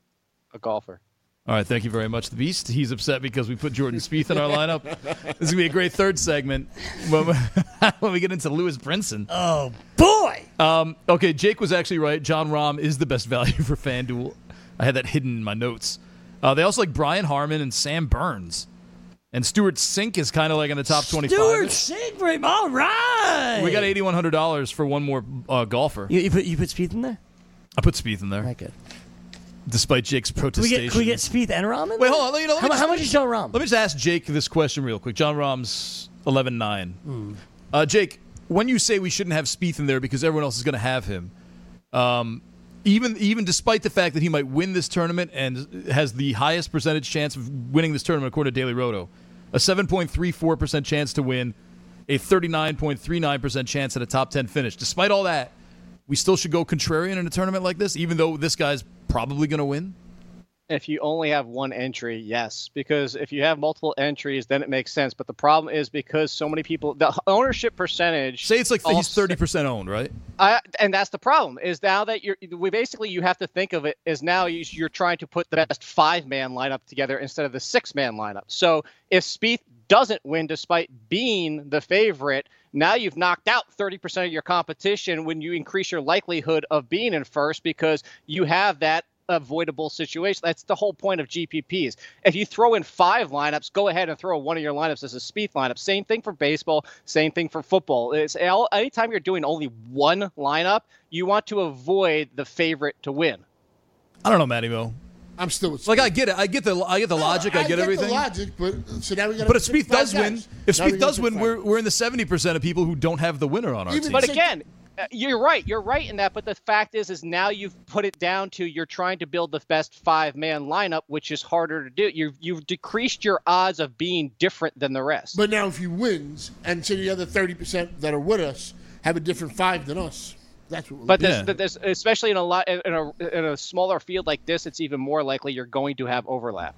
A golfer. All right, thank you very much, the Beast. He's upset because we put Jordan Spieth in our lineup. This is going to be a great third segment when we, when we get into Lewis Brinson. Oh, boy! Um, okay, Jake was actually right. John Rahm is the best value for FanDuel. I had that hidden in my notes. Uh, they also like Brian Harmon and Sam Burns. And Stuart Sink is kind of like in the top twenty-five. Stuart Sink, right? All right! We got eighty-one hundred dollars for one more uh, golfer. You, you, put, you put Spieth in there? I put Spieth in there. All right, good. Despite Jake's Can we protestation. get, can we get Spieth and Rahm in Wait, there? hold on. You know, let how, me just- how much is John Rahm? Let me just ask Jake this question real quick. John Rahm's eleven nine. Hmm. Uh, Jake, when you say we shouldn't have Spieth in there because everyone else is going to have him, um, even even despite the fact that he might win this tournament and has the highest percentage chance of winning this tournament according to Daily Roto, a seven point three four percent chance to win, a thirty-nine point three nine percent chance at a top ten finish. Despite all that, we still should go contrarian in a tournament like this, even though this guy's probably going to win? If you only have one entry, yes. Because if you have multiple entries, then it makes sense. But the problem is because so many people, the ownership percentage. Say it's like he's also- thirty percent owned, right? I, and that's the problem is now that you're we basically you have to think of it as now you, you're trying to put the best five man lineup together instead of the six man lineup. So if Spieth doesn't win despite being the favorite, now you've knocked out thirty percent of your competition when you increase your likelihood of being in first because you have that avoidable situation. That's the whole point of G P Ps. If you throw in five lineups, go ahead and throw one of your lineups as a Spieth lineup. Same thing for baseball, same thing for football. It's all, anytime you're doing only one lineup, you want to avoid the favorite to win. I don't know, Matty Mo. I'm still with Like I get it, I get the I get the logic, I, get, everything. the logic, but so now we got. But if Spieth does win, if Now we Spieth gotta does pick win, five. we're we're in the seventy percent of people who don't have the winner on our Even- team. But Say- again, uh, you're right. You're right in that. But the fact is, is now you've put it down to you're trying to build the best five-man lineup, which is harder to do. You've you've decreased your odds of being different than the rest. But now if he wins, and so the other thirty percent that are with us have a different five than us, that's what. We're But looking there's, Yeah. there's, especially in a lot in a in a smaller field like this, it's even more likely you're going to have overlap.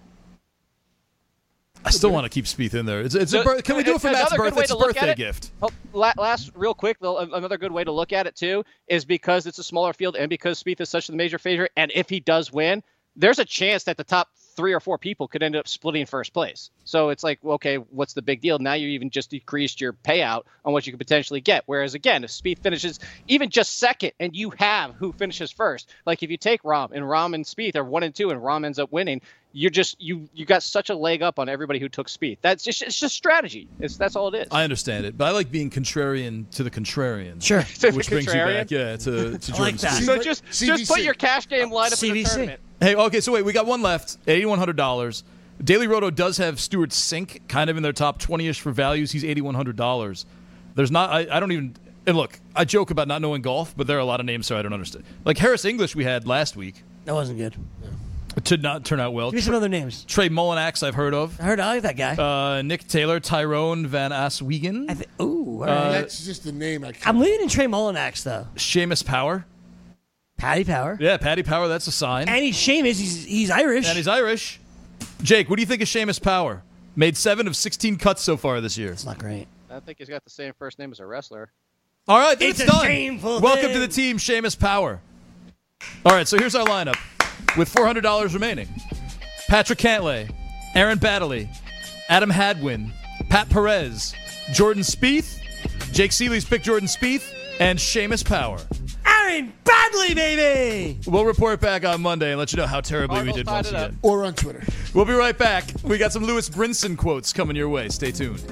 I still want to keep Spieth in there. It's, it's a So- bir- can we do it for another Matt's good birthday? way It's a to look at birthday it- gift. Oh, la- last, real quick, though, a- another good way to look at it too is because it's a smaller field and because Spieth is such a major favorite, and if he does win, there's a chance that the top three or four people could end up splitting first place. So it's like, well, okay, what's the big deal? Now you even just decreased your payout on what you could potentially get. Whereas again, if Spieth finishes even just second and you have who finishes first, like if you take Rahm and Rahm and Spieth are one and two and Rahm ends up winning, you're just you you got such a leg up on everybody who took Spieth. That's just it's just strategy. It's that's all it is. I understand it, but I like being contrarian to the contrarian. Sure. To the Which brings you contrarian? back, yeah, to, to I Jordan like that. Spieth. So C- just C V C. just put your cash game lineup in C V the C. tournament. Hey, okay, so wait, we got one left, eighty-one hundred dollars. Daily Roto does have Stuart Sink kind of in their top twenty-ish for values. He's eighty-one hundred dollars. There's not, I, I don't even, and look, I joke about not knowing golf, but there are a lot of names, so I don't understand. Like Harris English we had last week. That wasn't good. It did not turn out well. Give me some other names. Trey Mullinax, I've heard of. I heard I like that guy. Uh, Nick Taylor, Tyrone Van Aswegen. I th- ooh, all right. Uh, That's just the name. I can't. I'm leaning Trey Mullinax, though. Seamus Power. Patty Power. Yeah, Patty Power, that's a sign. And he's Seamus. He's, he's Irish. And he's Irish. Jake, what do you think of Seamus Power? Made seven of sixteen cuts so far this year. It's not great. I think he's got the same first name as a wrestler. All right, then It's it's, a done. shameful Welcome thing. to the team, Seamus Power. All right, so here's our lineup with four hundred dollars remaining. Patrick Cantlay, Aaron Baddeley, Adam Hadwin, Pat Perez, Jordan Spieth, Jake Seeley's picked Jordan Spieth, and Seamus Power. Aaron Badley, baby! We'll report back on Monday and let you know how terribly Cardinals we did tied once it up. again. Or on Twitter. We'll be right back. We got some Lewis Brinson quotes coming your way. Stay tuned.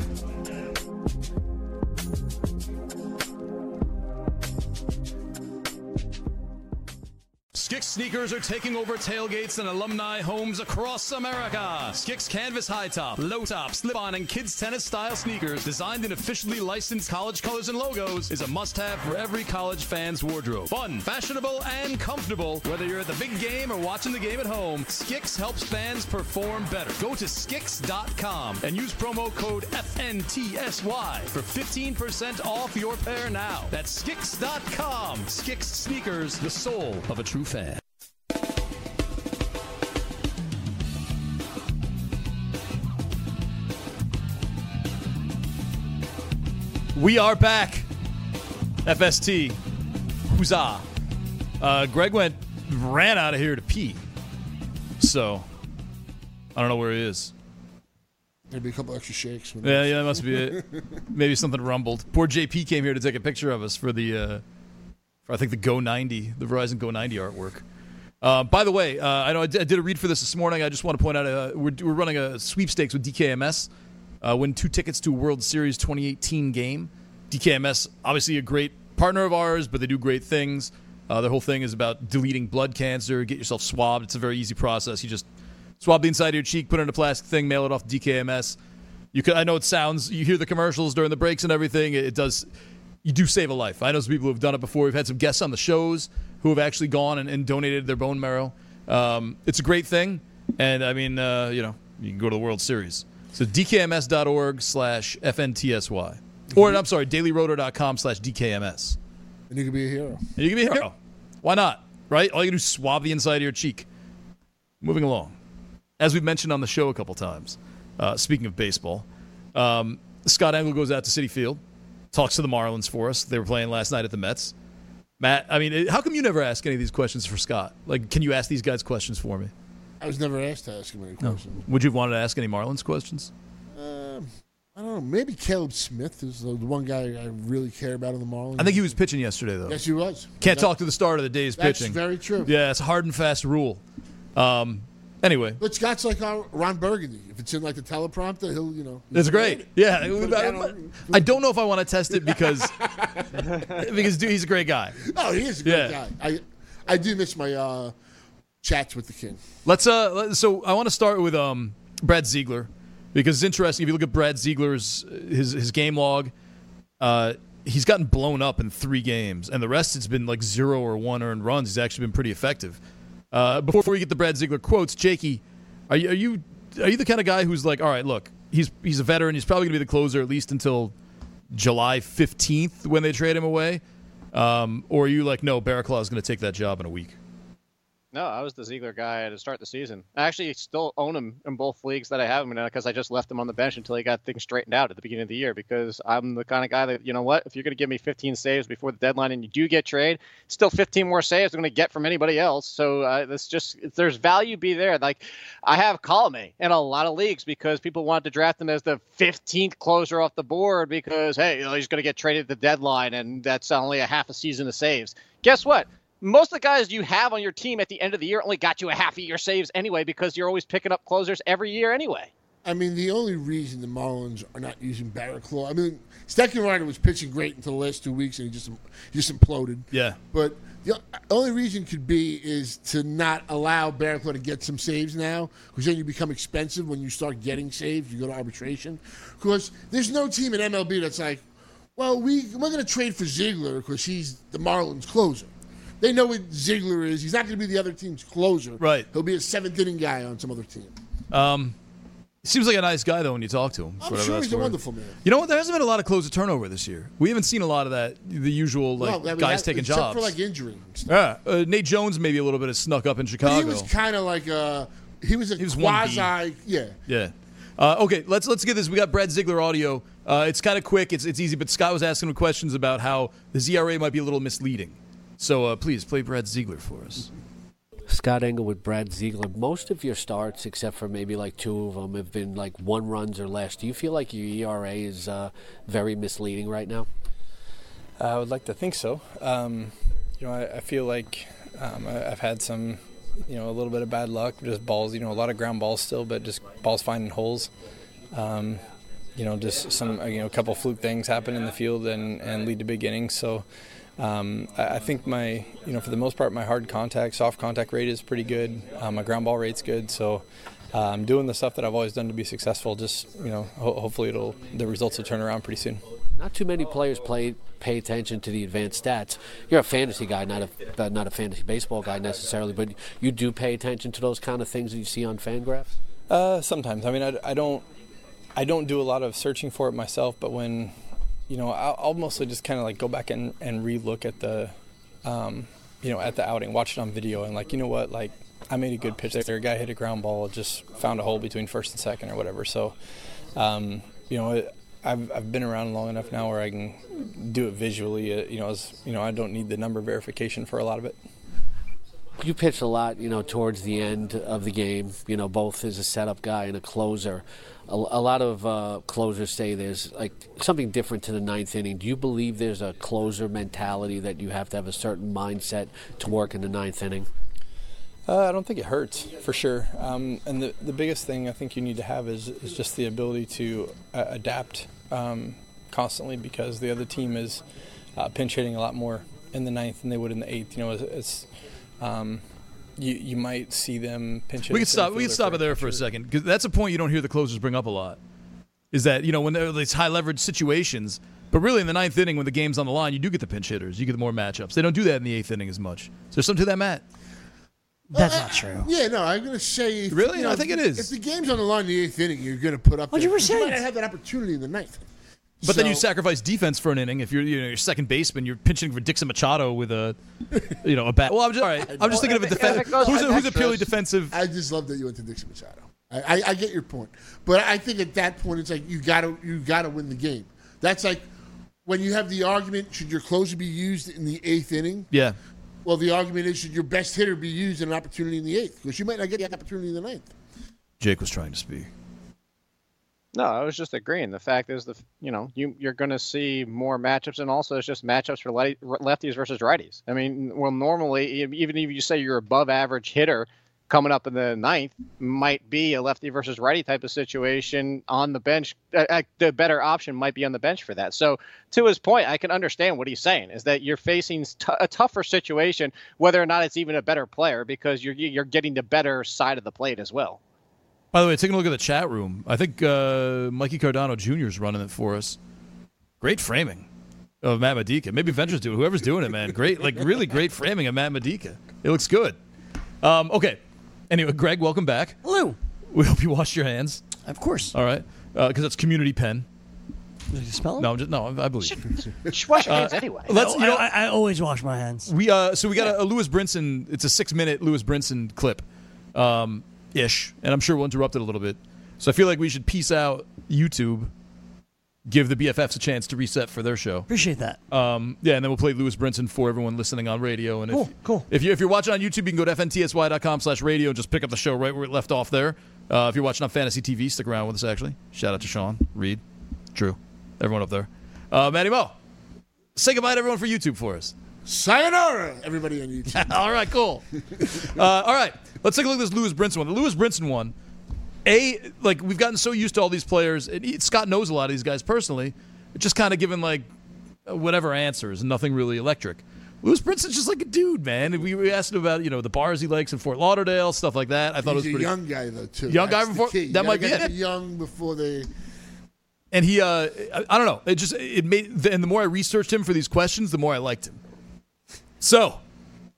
Skix sneakers are taking over tailgates and alumni homes across America. Skix canvas high top, low top, slip-on, and kids tennis style sneakers designed in officially licensed college colors and logos is a must-have for every college fan's wardrobe. Fun, fashionable, and comfortable. Whether you're at the big game or watching the game at home, Skix helps fans perform better. Go to skix dot com and use promo code F N T S Y for fifteen percent off your pair now. That's skix dot com. Skix sneakers, the soul of a true fan. We are back. F S T. Huzzah. Uh, Greg went, ran out of here to pee. So, I don't know where he is. Maybe a couple extra shakes. Yeah, yeah, that must be it. Maybe something rumbled. Poor J P came here to take a picture of us for the, uh, for I think the Go ninety, the Verizon Go ninety artwork. Uh, by the way, uh, I know I did, I did a read for this this morning. I just want to point out uh, we're, we're running a sweepstakes with D K M S. Uh, win two tickets to a World Series twenty eighteen game. D K M S, obviously a great partner of ours, but they do great things. Uh, their whole thing is about deleting blood cancer. Get yourself swabbed. It's a very easy process. You just swab the inside of your cheek, put it in a plastic thing, mail it off to D K M S. You could, I know it sounds, you hear the commercials during the breaks and everything. It, it does, you do save a life. I know some people who have done it before. We've had some guests on the shows who have actually gone and, and donated their bone marrow. Um, it's a great thing. And, I mean, uh, you know, you can go to the World Series. So D K M S dot org slash F N T S Y. Or, I'm sorry, daily roto dot com slash D K M S. And you can be a hero. And you can be a hero. Why not? Right? All you can do is swab the inside of your cheek. Moving along. As we've mentioned on the show a couple times, uh, speaking of baseball, um, Scott Engel goes out to Citi Field, talks to the Marlins for us. They were playing last night at the Mets. Matt, I mean, how come you never ask any of these questions for Scott? Like, can you ask these guys questions for me? I was never asked to ask him any questions. Would you have wanted to ask any Marlins questions? Um, I don't know. Maybe Caleb Smith is the one guy I really care about in the Marlins. I think he was pitching yesterday, though. Yes, he was. Can't That- talk to the start of the day's That's pitching. very true. Yeah, it's a hard and fast rule. Um, anyway. But Scott's like our Ron Burgundy. If it's in like the teleprompter, he'll, you know. It's great. Yeah. Put it down on- I don't know if I want to test it because because dude, he's a great guy. Oh, he is a great Yeah. guy. I I do miss my uh, chats with the king. Let's uh let- so I want to start with um Brad Ziegler because it's interesting if you look at Brad Ziegler's his his game log, uh he's gotten blown up in three games and the rest it's been like zero or one earned runs. He's actually been pretty effective. Uh before we get the Brad Ziegler quotes, Jakey, are you are you are you the kind of guy who's like, all right, look, he's he's a veteran, he's probably going to be the closer at least until July fifteenth when they trade him away? Um, or are you like, no, Barraclough is going to take that job in a week? No, I was the Ziegler guy to start the season. I actually still own him in both leagues that I have him in because I just left him on the bench until he got things straightened out at the beginning of the year because I'm the kind of guy that, you know what, if you're going to give me fifteen saves before the deadline and you do get trade, still fifteen more saves I'm going to get from anybody else. So uh, this just, if there's value be there. Like I have Colome in a lot of leagues because people wanted to draft him as the fifteenth closer off the board because, hey, you know, he's going to get traded at the deadline and that's only a half a season of saves. Guess what? Most of the guys you have on your team at the end of the year only got you a half a year saves anyway because you're always picking up closers every year anyway. I mean, the only reason the Marlins are not using Barraclough, I mean, Steckenrider was pitching great until the last two weeks and he just he just imploded. Yeah. But the only reason could be is to not allow Barraclough to get some saves now because then you become expensive when you start getting saves. You go to arbitration. Because there's no team in M L B that's like, well, we, we're going to trade for Ziegler because he's the Marlins closer. They know what Ziegler is. He's not going to be the other team's closer. Right. He'll be a seventh inning guy on some other team. Um, seems like a nice guy though when you talk to him. I'm sure he's a wonderful man. You know what? There hasn't been a lot of closer turnover this year. We haven't seen a lot of that. The usual like No, I mean, guys that- taking except jobs. for like injury. and stuff. Yeah, uh, Nate Jones maybe a little bit has snuck up in Chicago. But he was kind of like a he was a He was one B. quasi yeah. Yeah. Uh, okay, let's let's get this. We got Brad Ziegler audio. Uh, it's kind of quick. It's it's easy. But Scott was asking him questions about how the Z R A might be a little misleading. So uh, please play Brad Ziegler for us. Scott Engel with Brad Ziegler. Most of your starts, except for maybe like two of them, have been like one runs or less. Do you feel like your E R A is uh, very misleading right now? I would like to think so. Um, you know, I, I feel like um, I, I've had some, you know, a little bit of bad luck. Just balls, you know, a lot of ground balls still, but just balls finding holes. Um, you know, just some, you know, a couple fluke things happen in the field and, and lead to big innings. So um, I, I think my, you know, for the most part, my hard contact, soft contact rate is pretty good. Um, my ground ball rate's good. So uh, I'm doing the stuff that I've always done to be successful. Just, you know, ho- hopefully it'll, the results will turn around pretty soon. Not too many players play pay attention to the advanced stats. You're a fantasy guy, not a uh, not a fantasy baseball guy necessarily, but you do pay attention to those kind of things that you see on Fangraphs? Uh, sometimes. I mean, I, I don't I don't do a lot of searching for it myself, but when, you know, I'll, I'll mostly just kind of like go back and, and re-look at the, um, you know, at the outing, watch it on video, and like, you know what, like, I made a good pitch there. A guy hit a ground ball, just found a hole between first and second or whatever. So, um, you know, it, I've I've been around long enough now where I can do it visually. Uh, you know, as you know, I don't need the number verification for a lot of it. You pitched a lot, you know, towards the end of the game, you know, both as a setup guy and a closer. A, a lot of uh, closers say there's like something different to the ninth inning. Do you believe there's a closer mentality that you have to have a certain mindset to work in the ninth inning? Uh, I don't think it hurts, for sure. Um, and the, the biggest thing I think you need to have is, is just the ability to uh, adapt um, constantly, because the other team is uh, pinch hitting a lot more in the ninth than they would in the eighth. You know, it's, it's um, you you might see them pinch hitting. We could stop. We could stop it there for a second, because that's a point you don't hear the closers bring up a lot. Is that, you know, when there are these high leverage situations, but really in the ninth inning when the game's on the line, you do get the pinch hitters. You get the more matchups. They don't do that in the eighth inning as much. Is there something to that, Matt? That's not true. Yeah, no, I'm going to say. If, Really? you know, I think if, it is. If the game's on the line in the eighth inning, you're going to put up. one hundred percent. You might not have that opportunity in the ninth. But then you So- sacrifice defense for an inning. If you're, you know, your second baseman, you're pinching for Dixon Machado with a, you know, a bat. Well, I'm just all right. I'm just thinking of a defense. Who's, a, who's a purely defensive? I just love that you went to Dixon Machado. I, I, I get your point, but I think at that point it's like you gotta you gotta win the game. That's like when you have the argument: should your closer be used in the eighth inning? Yeah. Well, the argument is: should your best hitter be used in an opportunity in the eighth? Because you might not get the opportunity in the ninth. Jake was trying to speak. No, I was just agreeing. The fact is, the you know you you're going to see more matchups, and also it's just matchups for le- lefties versus righties. I mean, well, normally even if you say you're above average hitter, coming up in the ninth might be a lefty versus righty type of situation on the bench. Uh, the better option might be on the bench for that. So to his point, I can understand what he's saying is that you're facing t- a tougher situation, whether or not it's even a better player, because you're you're getting the better side of the plate as well. By the way, taking a look at the chat room, I think uh, Mikey Cardano Junior is running it for us. Great framing of Matt Medica. Maybe Venture's doing it. Whoever's doing it, man. Great, like really great framing of Matt Medica. It looks good. Um, okay. Anyway, Greg, welcome back. Hello. We hope you washed your hands. Of course. All right, because uh, that's Community Pen. Did you spell it? No, I'm just, no, I believe. Just wash your hands anyway. Let's. You know, I, I always wash my hands. we uh, so we got a, a Lewis Brinson. It's a six-minute Lewis Brinson clip, um, ish, and I'm sure we'll interrupt it a little bit. So I feel like we should piece out YouTube, give the B F Fs a chance to reset for their show. Appreciate that. Um, yeah, and then we'll play Lewis Brinson for everyone listening on radio. And Cool, if, cool. If, you, if you're watching on YouTube, you can go to F N T S Y dot com slash radio and just pick up the show right where it left off there. Uh, if you're watching on Fantasy T V, stick around with us, actually. Shout out to Sean, Reed, Drew, everyone up there. Uh, Matty Mo, say goodbye to everyone for YouTube for us. Sayonara, everybody on YouTube. All right, cool. uh, all right, let's take a look at this Lewis Brinson one. The Lewis Brinson one, A, like, we've gotten so used to all these players. And he, Scott knows a lot of these guys personally. Just kind of giving, like, whatever answers, nothing really electric. Lewis Brinson's just like a dude, man. We, we asked him about, you know, the bars he likes in Fort Lauderdale, stuff like that. I thought He's it was pretty. a young guy, though, too. Young guy That's the before- key. You that gotta might be get it. them young before they. And he, uh, I, I don't know. It just, it made, and the more I researched him for these questions, the more I liked him. So,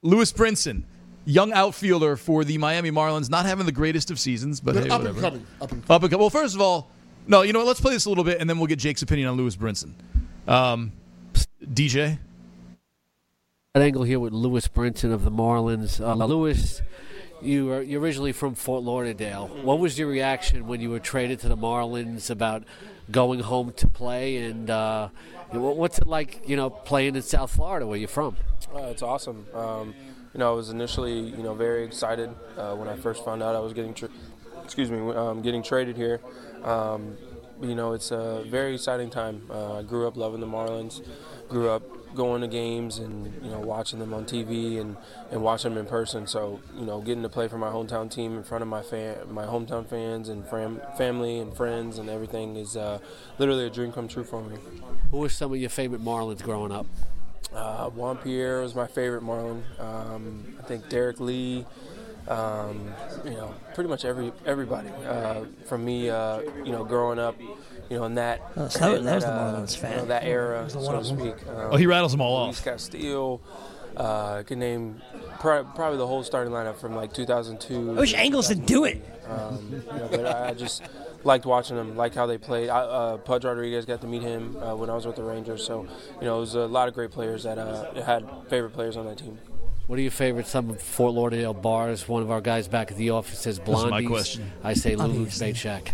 Lewis Brinson, young outfielder for the Miami Marlins, not having the greatest of seasons, but, But hey, up whatever. and coming. Up and coming. Up and coming. Well, first of all, no, you know what? Let's play this a little bit, and then we'll get Jake's opinion on Lewis Brinson. Um, D J? An angle here with Lewis Brinson of the Marlins. Uh, Lewis, you were you're originally from Fort Lauderdale. What was your reaction when you were traded to the Marlins about going home to play? And uh, what's it like, you know, playing in South Florida, where you're from? Uh, it's awesome. Um, you know, I was initially, you know, very excited uh, when I first found out I was getting, tra- excuse me, um, getting traded here. Um, you know, it's a very exciting time. Uh, I grew up loving the Marlins. Grew up going to games and, you know, watching them on T V and, and watching them in person. So, you know, getting to play for my hometown team in front of my fan, my hometown fans and fam- family and friends and everything is uh, literally a dream come true for me. Who were some of your favorite Marlins growing up? Uh, Juan Pierre was my favorite Marlin. Um, I think Derek Lee. Um, you know, pretty much every everybody. Uh, from me, uh, you know, growing up, you know, in that, Oh, so that- that was the uh, Marlins fan. you know, that era, That was the so one to of them. speak. Um, Oh, he rattles them all Luis off. Castillo. Uh, I could name pr- probably the whole starting lineup from like two thousand two. I wish Angles would do it. Um, you know, but I just liked watching them, liked how they played. I, uh, Pudge Rodriguez, got to meet him uh, when I was with the Rangers. So, you know, it was a lot of great players that uh, had favorite players on that team. What are your favorite some of Fort Lauderdale bars? One of our guys back at the office says Blondies. my question. I say Lulu's Obviously. Bait Shack.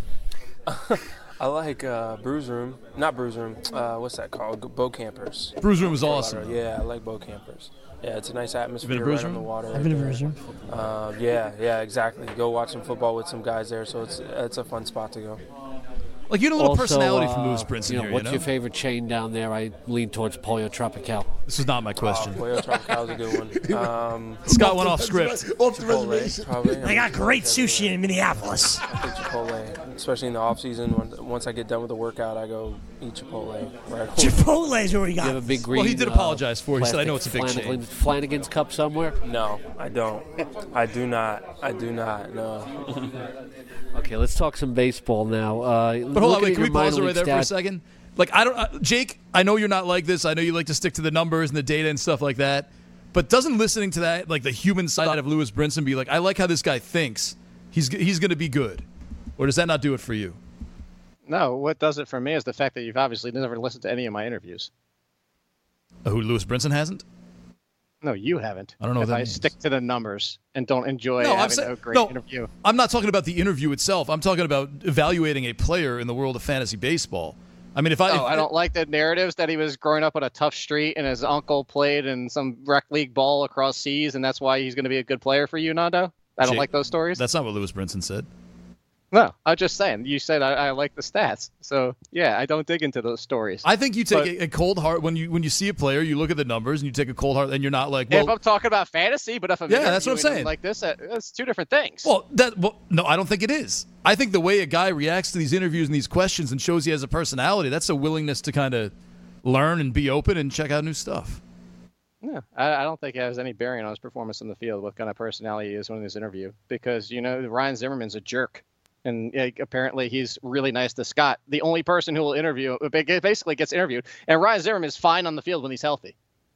I like uh, Brews Room, not Brews Room. Uh, what's that called? Bow Campers. Brews Room is Fort awesome. Lauderdale. Yeah, I like Bow Campers. Yeah, it's a nice atmosphere to Brews right on the Room? water. I've right been to there. Brews Room. Uh, yeah, yeah, exactly. Go watch some football with some guys there, so it's it's a fun spot to go. Like, you had a little Also, personality from uh, Lewis Brinson you know, here, what's you know? your favorite chain down there? I lean towards Pollo Tropical. This is not my question. Oh, Pollo Tropical's a good one. Um, Scott went off script. Off the Chipotle, reservation. probably. They got great sushi in Minneapolis. I think Chipotle, especially in the off season. When, once I get done with the workout, I go eat Chipotle. Right. Chipotle is what we You have got. a big green. Well, he did uh, apologize for it. He said, "I know plastic it's a big chain." Flanagan- Flanagan's cup somewhere. No, I don't. I do not. I do not. No. Okay, let's talk some baseball now. Uh, But hold on, looking wait, at can we your minor pause it right league there for a stat- second? Like, I don't, uh, Jake, I know you're not like this. I know you like to stick to the numbers and the data and stuff like that. But doesn't listening to that, like the human side of Lewis Brinson, be like, I like how this guy thinks. He's he's going to be good. Or does that not do it for you? No, what does it for me is the fact that you've obviously never listened to any of my interviews. Uh, who, Lewis Brinson hasn't? No, you haven't. I don't know what If that I means. stick to the numbers and don't enjoy No, I'm having saying, a great no, interview. I'm not talking about the interview itself. I'm talking about evaluating a player in the world of fantasy baseball. I mean, if I, Oh, if, I don't like the narratives that he was growing up on a tough street and his uncle played in some rec league ball across seas, and that's why he's going to be a good player for you, Nando. I don't Jake, like those stories. That's not what Lewis Brinson said. No, I'm just saying. You said I, I like the stats, so yeah, I don't dig into those stories. I think you take But- a, a cold heart when you when you see a player, you look at the numbers and you take a cold heart, and you're not like, if well, I'm talking about fantasy, but if I'm Yeah, that's what I'm interviewing him saying. like this, uh, that's two different things. well, that well, no, I don't think it is. I think the way a guy reacts to these interviews and these questions and shows he has a personality, that's a willingness to kind of learn and be open and check out new stuff. Yeah, I, I don't think it has any bearing on his performance in the field, what kind of personality he is in this interview, because, you know, Ryan Zimmerman's a jerk. And uh, apparently he's really nice to Scott, the only person who will interview, basically gets interviewed. And Ryan Zimmerman is fine on the field when he's healthy.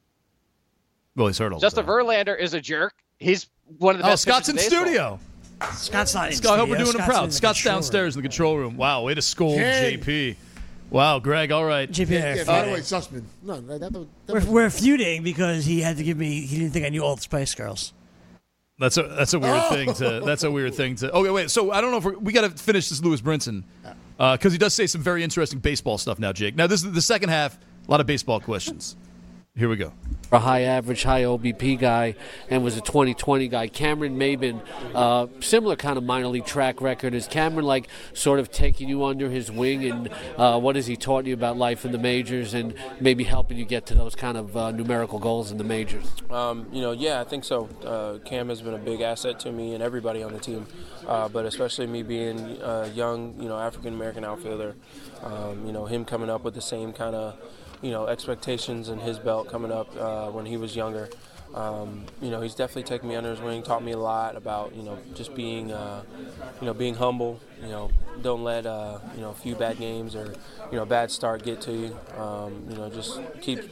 Well, he's hurt all Justin the time. Verlander is a jerk. He's one of the Oh, best Scott's in pitchers baseball. studio. Scott's not in Scott, I hope we're studio. doing him Scott's in proud. the Scott's control room. downstairs in the control room. Wow, way to scold Hey. J P. Wow, Greg, all right. J P, Yeah, yeah, by the uh, way, Sussman. No, that, that, that we're, was, we're feuding because he had to give me. He didn't think I knew all the Spice Girls. That's a that's a weird thing to that's a weird thing to. Okay, wait. So I don't know if we're, we got to finish this Lewis Brinson because he does say some very interesting baseball stuff now, Jake. Now this is the second half. A lot of baseball questions. Here we go. A high average, high O B P guy, and was a twenty twenty guy. Cameron Maben, uh, similar kind of minor league track record. Is Cameron like sort of taking you under his wing, and uh, what has he taught you about life in the majors, and maybe helping you get to those kind of uh, numerical goals in the majors? Um, you know, yeah, I think so. Uh, Cam has been a big asset to me and everybody on the team, uh, but especially me being a young, you know, African American outfielder. Um, you know, him coming up with the same kind of, you know, expectations in his belt coming up uh, when he was younger. Um, you know, he's definitely taken me under his wing, taught me a lot about, you know, just being, uh, you know, being humble. You know, don't let, uh, you know, a few bad games or, you know, bad start get to you. Um, you know, just keep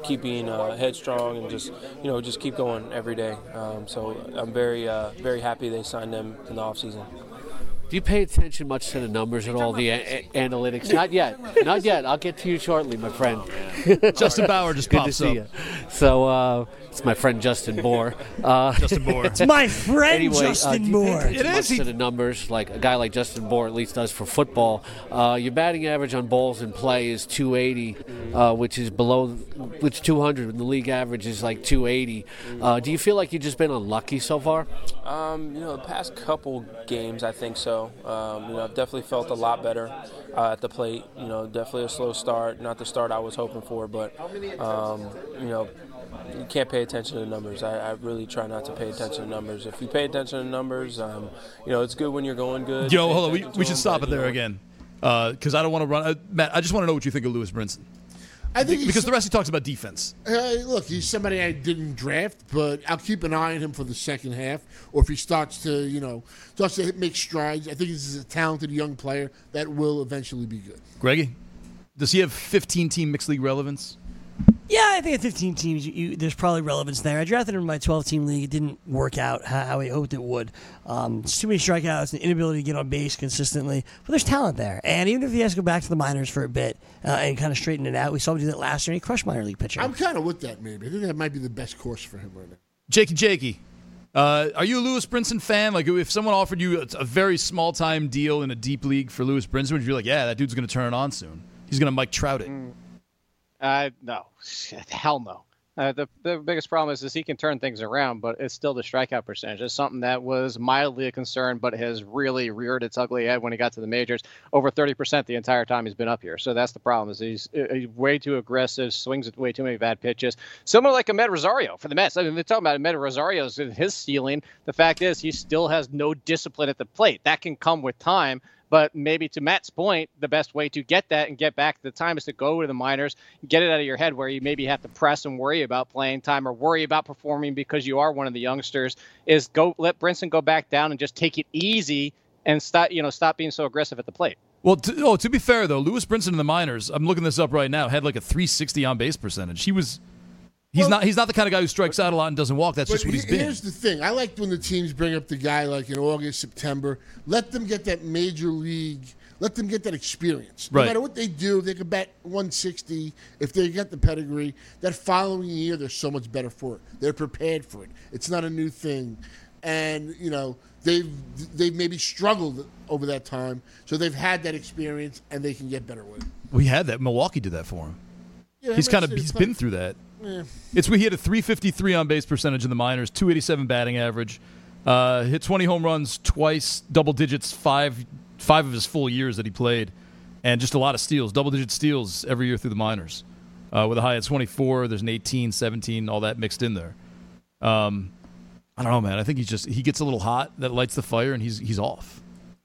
keep being uh, headstrong and just you know just keep going every day. Um, so I'm very uh, very happy they signed them in the offseason. Do you pay attention much to the numbers and all the a- a- analytics? Not yet. Not yet. I'll get to you shortly, my friend. Justin Bauer just Good pops to see up. you. So uh, it's my friend Justin Moore. Uh, Justin Moore. It's my friend anyway, Justin uh, do you Moore. Pay attention It much is. He- to the numbers, like a guy like Justin Moore at least does for football. Uh, your batting average on balls in play is two eighty, uh, which is below, which two hundred, and the league average is like two eighty. Uh, do you feel like you've just been unlucky so far? Um, you know, the past couple games, I think so. Um, you know, I've definitely felt a lot better uh, at the plate. You know, definitely a slow start, not the start I was hoping for, but um, you know, you can't pay attention to the numbers. I, I really try not to pay attention to numbers. If you pay attention to numbers, um, you know, it's good when you're going good. Yo, Pay hold on. We, attention to we should them, stop but, it there you know, again. Because I don't want to run. Uh, Matt, I just want to know what you think of Lewis Brinson. I think he's- Because the rest he talks about defense. Uh, look, he's somebody I didn't draft, but I'll keep an eye on him for the second half. Or if he starts to, you know, starts to make strides, I think this is a talented young player that will eventually be good. Greggy, does he have fifteen-team mixed league relevance? Yeah, I think at fifteen teams, you, you, there's probably relevance there. I drafted him in my twelve-team league. It didn't work out how, how I hoped it would. Um, it's too many strikeouts, an inability to get on base consistently. But there's talent there. And even if he has to go back to the minors for a bit uh, and kind of straighten it out, we saw him do that last year, and he crushed minor league pitching. I'm kind of with that, maybe. I think that might be the best course for him right now. Jakey, Jakey, uh, are you a Lewis Brinson fan? Like, if someone offered you a, a very small-time deal in a deep league for Lewis Brinson, would you be like, yeah, that dude's going to turn it on soon? He's going to Mike Trout it. Mm. Uh, no, hell no. Uh, the the biggest problem is, is he can turn things around, but it's still the strikeout percentage. It's something that was mildly a concern, but has really reared its ugly head when he got to the majors. Over thirty percent the entire time he's been up here. So that's the problem. Is he's, he's way too aggressive, swings at way too many bad pitches. Similar like Ahmed Rosario for the Mets. I mean, they're talking about Ahmed Rosario's his ceiling. The fact is, he still has no discipline at the plate. That can come with time. But maybe to Matt's point, the best way to get that and get back to the time is to go to the minors, get it out of your head where you maybe have to press and worry about playing time or worry about performing because you are one of the youngsters, is go let Brinson go back down and just take it easy and stop, you know, stop being so aggressive at the plate. Well, to, oh, to be fair, though, Lewis Brinson in the minors, I'm looking this up right now, had like a three sixty on-base percentage. He was... He's Well, not. He's not the kind of guy who strikes out a lot and doesn't walk. That's But just what he's he- been. Here's the thing. I like when the teams bring up the guy like in August, September. Let them get that major league. Let them get that experience. No Right. matter what they do, they could bat one sixty. If they get the pedigree, that following year, they're so much better for it. They're prepared for it. It's not a new thing. And, you know, they've, they've maybe struggled over that time. So they've had that experience, and they can get better with it. We had that. Milwaukee did that for him. Yeah, he's I'm kind of not saying he's it's been not- through that. Yeah. It's we he had a three fifty-three on base percentage in the minors, two eighty-seven batting average, uh, hit twenty home runs twice, double digits five five of his full years that he played, and just a lot of steals, double digit steals every year through the minors, uh, with a high at twenty-four. There's an eighteen, seventeen, all that mixed in there. Um, I don't know, man. I think he's just he gets a little hot, that lights the fire, and he's he's off.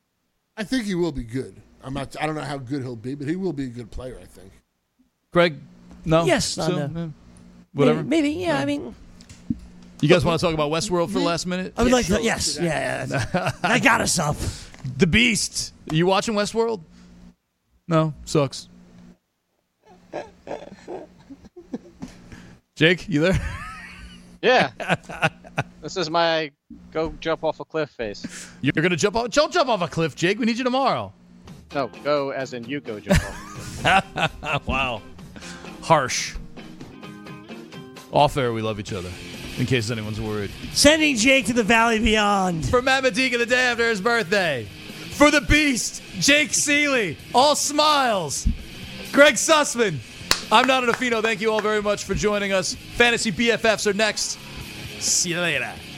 I think he will be good. I'm not. I don't know how good he'll be, but he will be a good player, I think. Greg, no, Yes, Still? on the- Eh, whatever. Maybe, maybe, yeah, I mean... You guys want to talk about Westworld for the last minute? I would like to, yes, yeah, yeah. I got us up. The Beast. You watching Westworld? No, sucks. Jake, you there? Yeah. This is my go jump off a cliff face. You're gonna jump off? Don't jump off a cliff, Jake. We need you tomorrow. No, go as in you go jump off. Wow, harsh. Off air, we love each other. In case anyone's worried. Sending Jake to the Valley Beyond. For Matt Medika the day after his birthday. For the Beast, Jake Seeley. All smiles. Greg Sussman. I'm Nando Fino. Thank you all very much for joining us. Fantasy B F Fs are next. See you later.